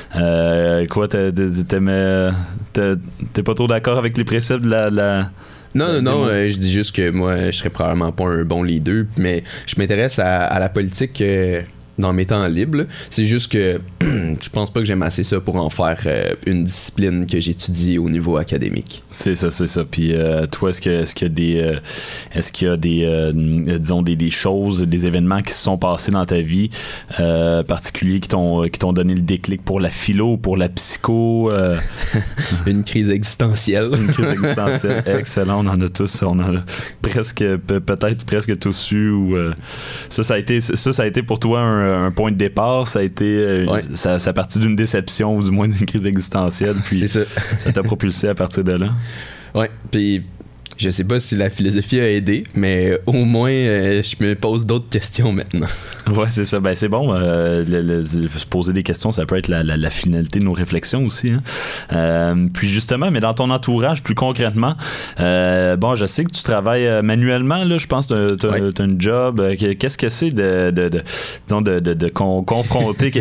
D: Euh, quoi, t'es, t'es, t'es, t'es pas trop d'accord avec les préceptes de la. la
E: Non, non, non, euh, je dis juste que moi, je serais probablement pas un bon leader, mais je m'intéresse à, à la politique euh, dans mes temps libres. Là. C'est juste que je pense pas que j'aime assez ça pour en faire euh, une discipline que j'étudie au niveau académique.
D: C'est ça, c'est ça. Puis euh, toi, est-ce, que, est-ce qu'il y a des, euh, est-ce qu'il y a des, euh, disons, des, des choses, des événements qui se sont passés dans ta vie euh, particuliers qui t'ont, qui t'ont donné le déclic pour la philo, pour la psycho? Euh...
E: Une crise existentielle.
D: Une crise existentielle. Excellent, on en a tous, on en a presque, peut-être presque tous eu. Ou, euh, ça, ça a été, ça, ça a été pour toi un un point de départ, ça a été euh,
E: ouais.
D: ça, ça a parti d'une déception ou du moins d'une crise existentielle, puis
E: c'est ça.
D: Ça t'a propulsé à partir de là.
E: Ouais, puis je sais pas si la philosophie a aidé, mais au moins euh, je me pose d'autres questions maintenant.
D: Ouais, c'est ça. Ben c'est bon. Euh, le, le, se poser des questions, ça peut être la, la, la finalité de nos réflexions aussi. Hein. Euh, puis justement, mais dans ton entourage, plus concrètement, euh, bon, je sais que tu travailles manuellement. Là, je pense que tu as ouais. un job. Qu'est-ce que c'est de, de, de disons de, de, de con, confronter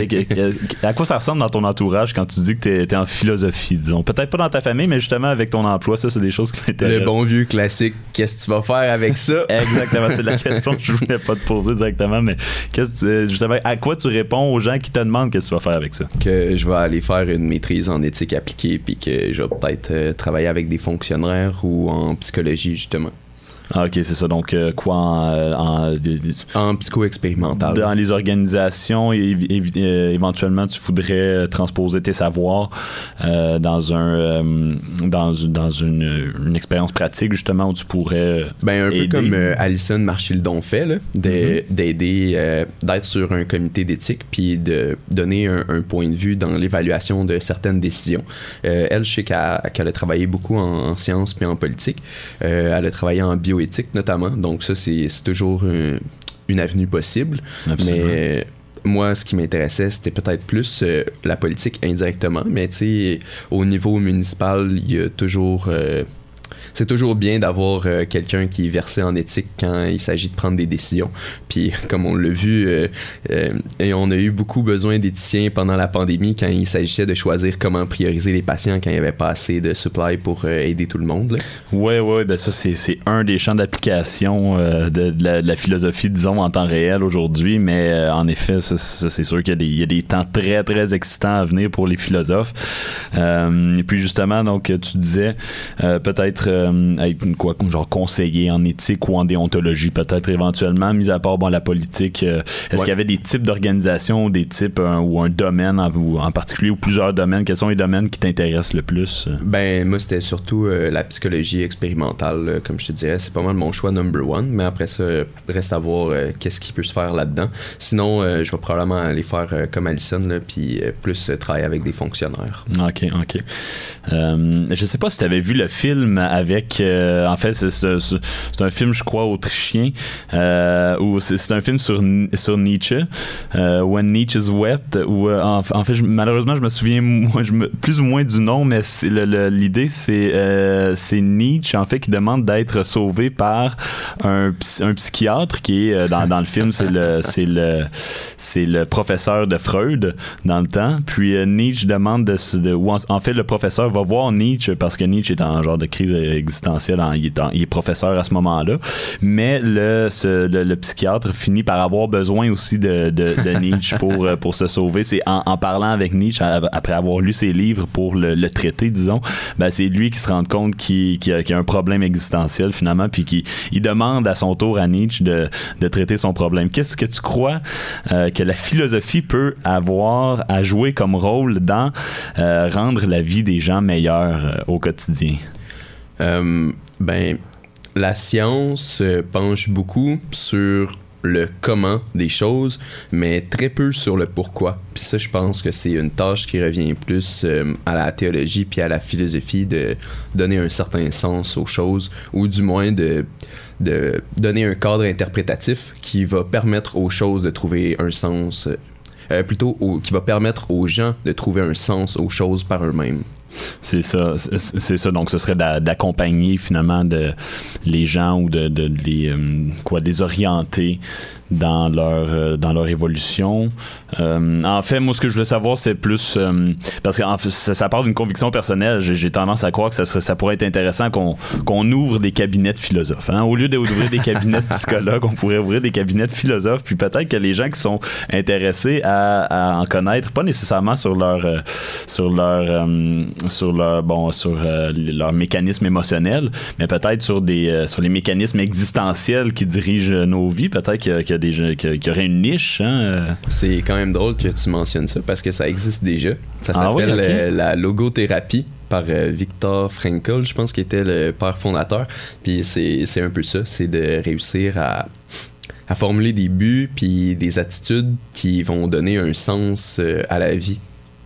D: à quoi ça ressemble dans ton entourage quand tu dis que tu es en philosophie, disons. Peut-être pas dans ta famille, mais justement avec ton emploi, ça c'est des choses qui m'intéressent.
E: Le bon vieux classique, qu'est-ce que tu vas faire avec ça?
D: Exactement, c'est la question que je voulais pas te poser directement, mais qu'est-ce que tu, justement, à quoi tu réponds aux gens qui te demandent qu'est-ce que tu vas faire avec ça?
E: Que je vais aller faire une maîtrise en éthique appliquée, puis que je vais peut-être euh, travailler avec des fonctionnaires ou en psychologie, justement.
D: Ah, ok, c'est ça. Donc, euh, quoi en, en,
E: en psycho-expérimental.
D: Dans les organisations, et, et, euh, éventuellement, tu voudrais transposer tes savoirs euh, dans un euh, dans, dans une, une expérience pratique, justement, où tu pourrais.
E: Ben, un
D: aider.
E: peu comme euh, Alison Marchildon fait, là, de, mm-hmm. d'aider, euh, d'être sur un comité d'éthique, puis de donner un, un point de vue dans l'évaluation de certaines décisions. Euh, elle, je sais qu'elle, qu'elle a travaillé beaucoup en, en sciences puis en politique. Euh, elle a travaillé en bioéthique, notamment. Donc, ça, c'est, c'est toujours un, une avenue possible.
D: Absolument.
E: Mais moi, ce qui m'intéressait, c'était peut-être plus euh, la politique indirectement. Mais tu sais, au niveau municipal, il y a toujours... Euh, c'est toujours bien d'avoir euh, quelqu'un qui est versé en éthique quand il s'agit de prendre des décisions. Puis, comme on l'a vu, euh, euh, et on a eu beaucoup besoin d'éthiciens pendant la pandémie quand il s'agissait de choisir comment prioriser les patients quand il n'y avait pas assez de supply pour euh, aider tout le monde.
D: Oui, oui, ben ça, c'est, c'est un des champs d'application euh, de, de, la, de la philosophie, disons, en temps réel aujourd'hui. Mais euh, en effet, ça, ça, c'est sûr qu'il y a, des, il y a des temps très, très excitants à venir pour les philosophes. Euh, et puis, justement, donc, tu disais euh, peut-être euh, être quoi, genre conseiller en éthique ou en déontologie, peut-être éventuellement, mis à part bon, la politique. Euh, est-ce ouais. qu'il y avait des types d'organisations, des types euh, ou un domaine en, ou en particulier ou plusieurs domaines? Quels sont les domaines qui t'intéressent le plus?
E: Ben, moi, c'était surtout euh, la psychologie expérimentale, là, comme je te dirais. C'est pas mal mon choix number one, mais après ça, reste à voir euh, qu'est-ce qui peut se faire là-dedans. Sinon, euh, je vais probablement aller faire euh, comme Alison, là, puis euh, plus euh, travailler avec des fonctionnaires.
D: OK, OK. Euh, je sais pas si tu avais vu le film avec... Euh, en fait, c'est, c'est, c'est un film, je crois, autrichien, euh, où c'est, c'est un film sur, sur Nietzsche, euh, When Nietzsche's Wept, où euh, en, en fait, je, malheureusement, je me souviens moi, je me, plus ou moins du nom, mais c'est, le, le, l'idée, c'est, euh, c'est Nietzsche, en fait, qui demande d'être sauvé par un, un psychiatre qui est, euh, dans, dans le film, c'est le, c'est, le, c'est le professeur de Freud, dans le temps. Puis euh, Nietzsche demande de, de ou en, en fait, le professeur va voir Nietzsche, parce que Nietzsche est en genre de crise existentielle, en, il, est en, il est professeur à ce moment-là, mais le, ce, le, le psychiatre finit par avoir besoin aussi de, de, de Nietzsche pour, pour se sauver. C'est en, en parlant avec Nietzsche, après avoir lu ses livres pour le, le traiter, disons, ben c'est lui qui se rend compte qu'il, qu'il, a, qu'il a un problème existentiel finalement, puis qu'il il demande à son tour à Nietzsche de, de traiter son problème. Qu'est-ce que tu crois euh, que la philosophie peut avoir à jouer comme rôle dans euh, rendre la vie des gens meilleure euh, au quotidien?
E: Euh, ben, la science euh, penche beaucoup sur le comment des choses, mais très peu sur le pourquoi. Puis ça, je pense que c'est une tâche qui revient plus euh, à la théologie puis à la philosophie de donner un certain sens aux choses, ou du moins de, de donner un cadre interprétatif qui va permettre aux choses de trouver un sens, euh, plutôt au, qui va permettre aux gens de trouver un sens aux choses par eux-mêmes.
D: C'est ça, c'est, c'est ça. Donc, ce serait d'a, d'accompagner finalement de, les gens ou de, de, de les, euh, quoi, des orienter dans leur, euh, dans leur évolution. Euh, en fait, moi, ce que je voulais savoir, c'est plus... Euh, parce que en fait, ça, ça part d'une conviction personnelle. J'ai, j'ai tendance à croire que ça, serait, ça pourrait être intéressant qu'on, qu'on ouvre des cabinets de philosophes. Hein? Au lieu d'ouvrir des cabinets de psychologues, on pourrait ouvrir des cabinets de philosophes. Puis peut-être que les gens qui sont intéressés à, à en connaître, pas nécessairement sur leur... Euh, sur leur euh, sur leur bon sur euh, leur mécanisme émotionnel, mais peut-être sur des euh, sur les mécanismes existentiels qui dirigent nos vies. Peut-être qu'il y a, qu'il y a des qu'il y aurait une niche. Hein?
E: C'est quand même drôle que tu mentionnes ça parce que ça existe déjà. Ça
D: ah
E: s'appelle
D: oui, okay.
E: euh, la logothérapie par euh, Viktor Frankl, je pense qu'il était le père fondateur. Puis c'est c'est un peu ça, c'est de réussir à à formuler des buts puis des attitudes qui vont donner un sens euh, à la vie.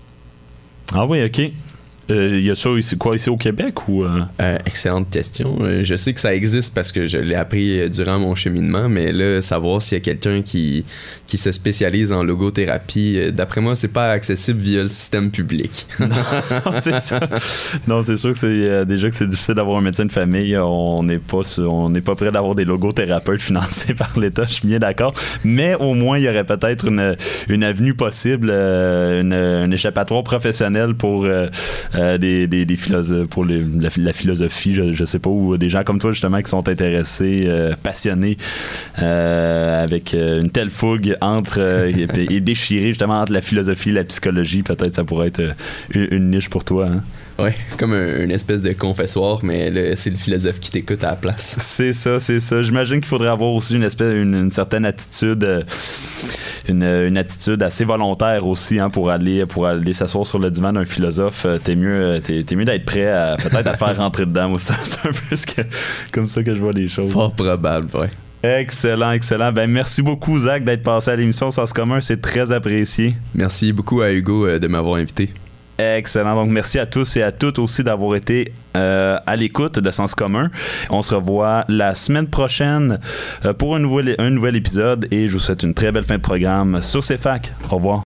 D: Ah oui, ok. Il euh, y a ça ici, quoi, ici au Québec ou euh...
E: Euh, excellente question. Euh, je sais que ça existe parce que je l'ai appris durant mon cheminement, mais là, savoir s'il y a quelqu'un qui, qui se spécialise en logothérapie, euh, d'après moi, c'est pas accessible via le système public.
D: non, c'est ça. Non, c'est sûr que c'est euh, déjà que c'est difficile d'avoir un médecin de famille. On n'est pas on n'est pas prêt d'avoir des logothérapeutes financés par l'État, je suis bien d'accord. Mais au moins, il y aurait peut-être une, une avenue possible, euh, une, une échappatoire professionnelle pour euh, euh, des, des, des philosophes pour les, la, la philosophie, je, je sais pas, ou des gens comme toi justement qui sont intéressés, euh, passionnés, euh, avec euh, une telle fougue entre euh, et, et déchirés justement entre la philosophie et la psychologie. Peut-être ça pourrait être euh, une, une niche pour toi, hein?
E: Ouais, comme un, une espèce de confessoir, mais le, c'est le philosophe qui t'écoute à la place.
D: C'est ça, c'est ça. J'imagine qu'il faudrait avoir aussi une espèce, une, une certaine attitude, euh, une, une attitude assez volontaire aussi, hein, pour aller, pour aller s'asseoir sur le divan d'un philosophe. T'es mieux, t'es, t'es mieux d'être prêt à peut-être à faire rentrer dedans. Moi, ça, c'est un peu ce que, comme ça que je vois les choses.
E: Fort probable, ouais.
D: Excellent, excellent. Ben merci beaucoup, Zach, d'être passé à l'émission Sens commun. C'est très apprécié.
E: Merci beaucoup à Hugo euh, de m'avoir invité.
D: Excellent. Donc, merci à tous et à toutes aussi d'avoir été euh, à l'écoute de Sens commun. On se revoit la semaine prochaine euh, pour un nouvel, un nouvel épisode et je vous souhaite une très belle fin de programme sur C F A C. Au revoir.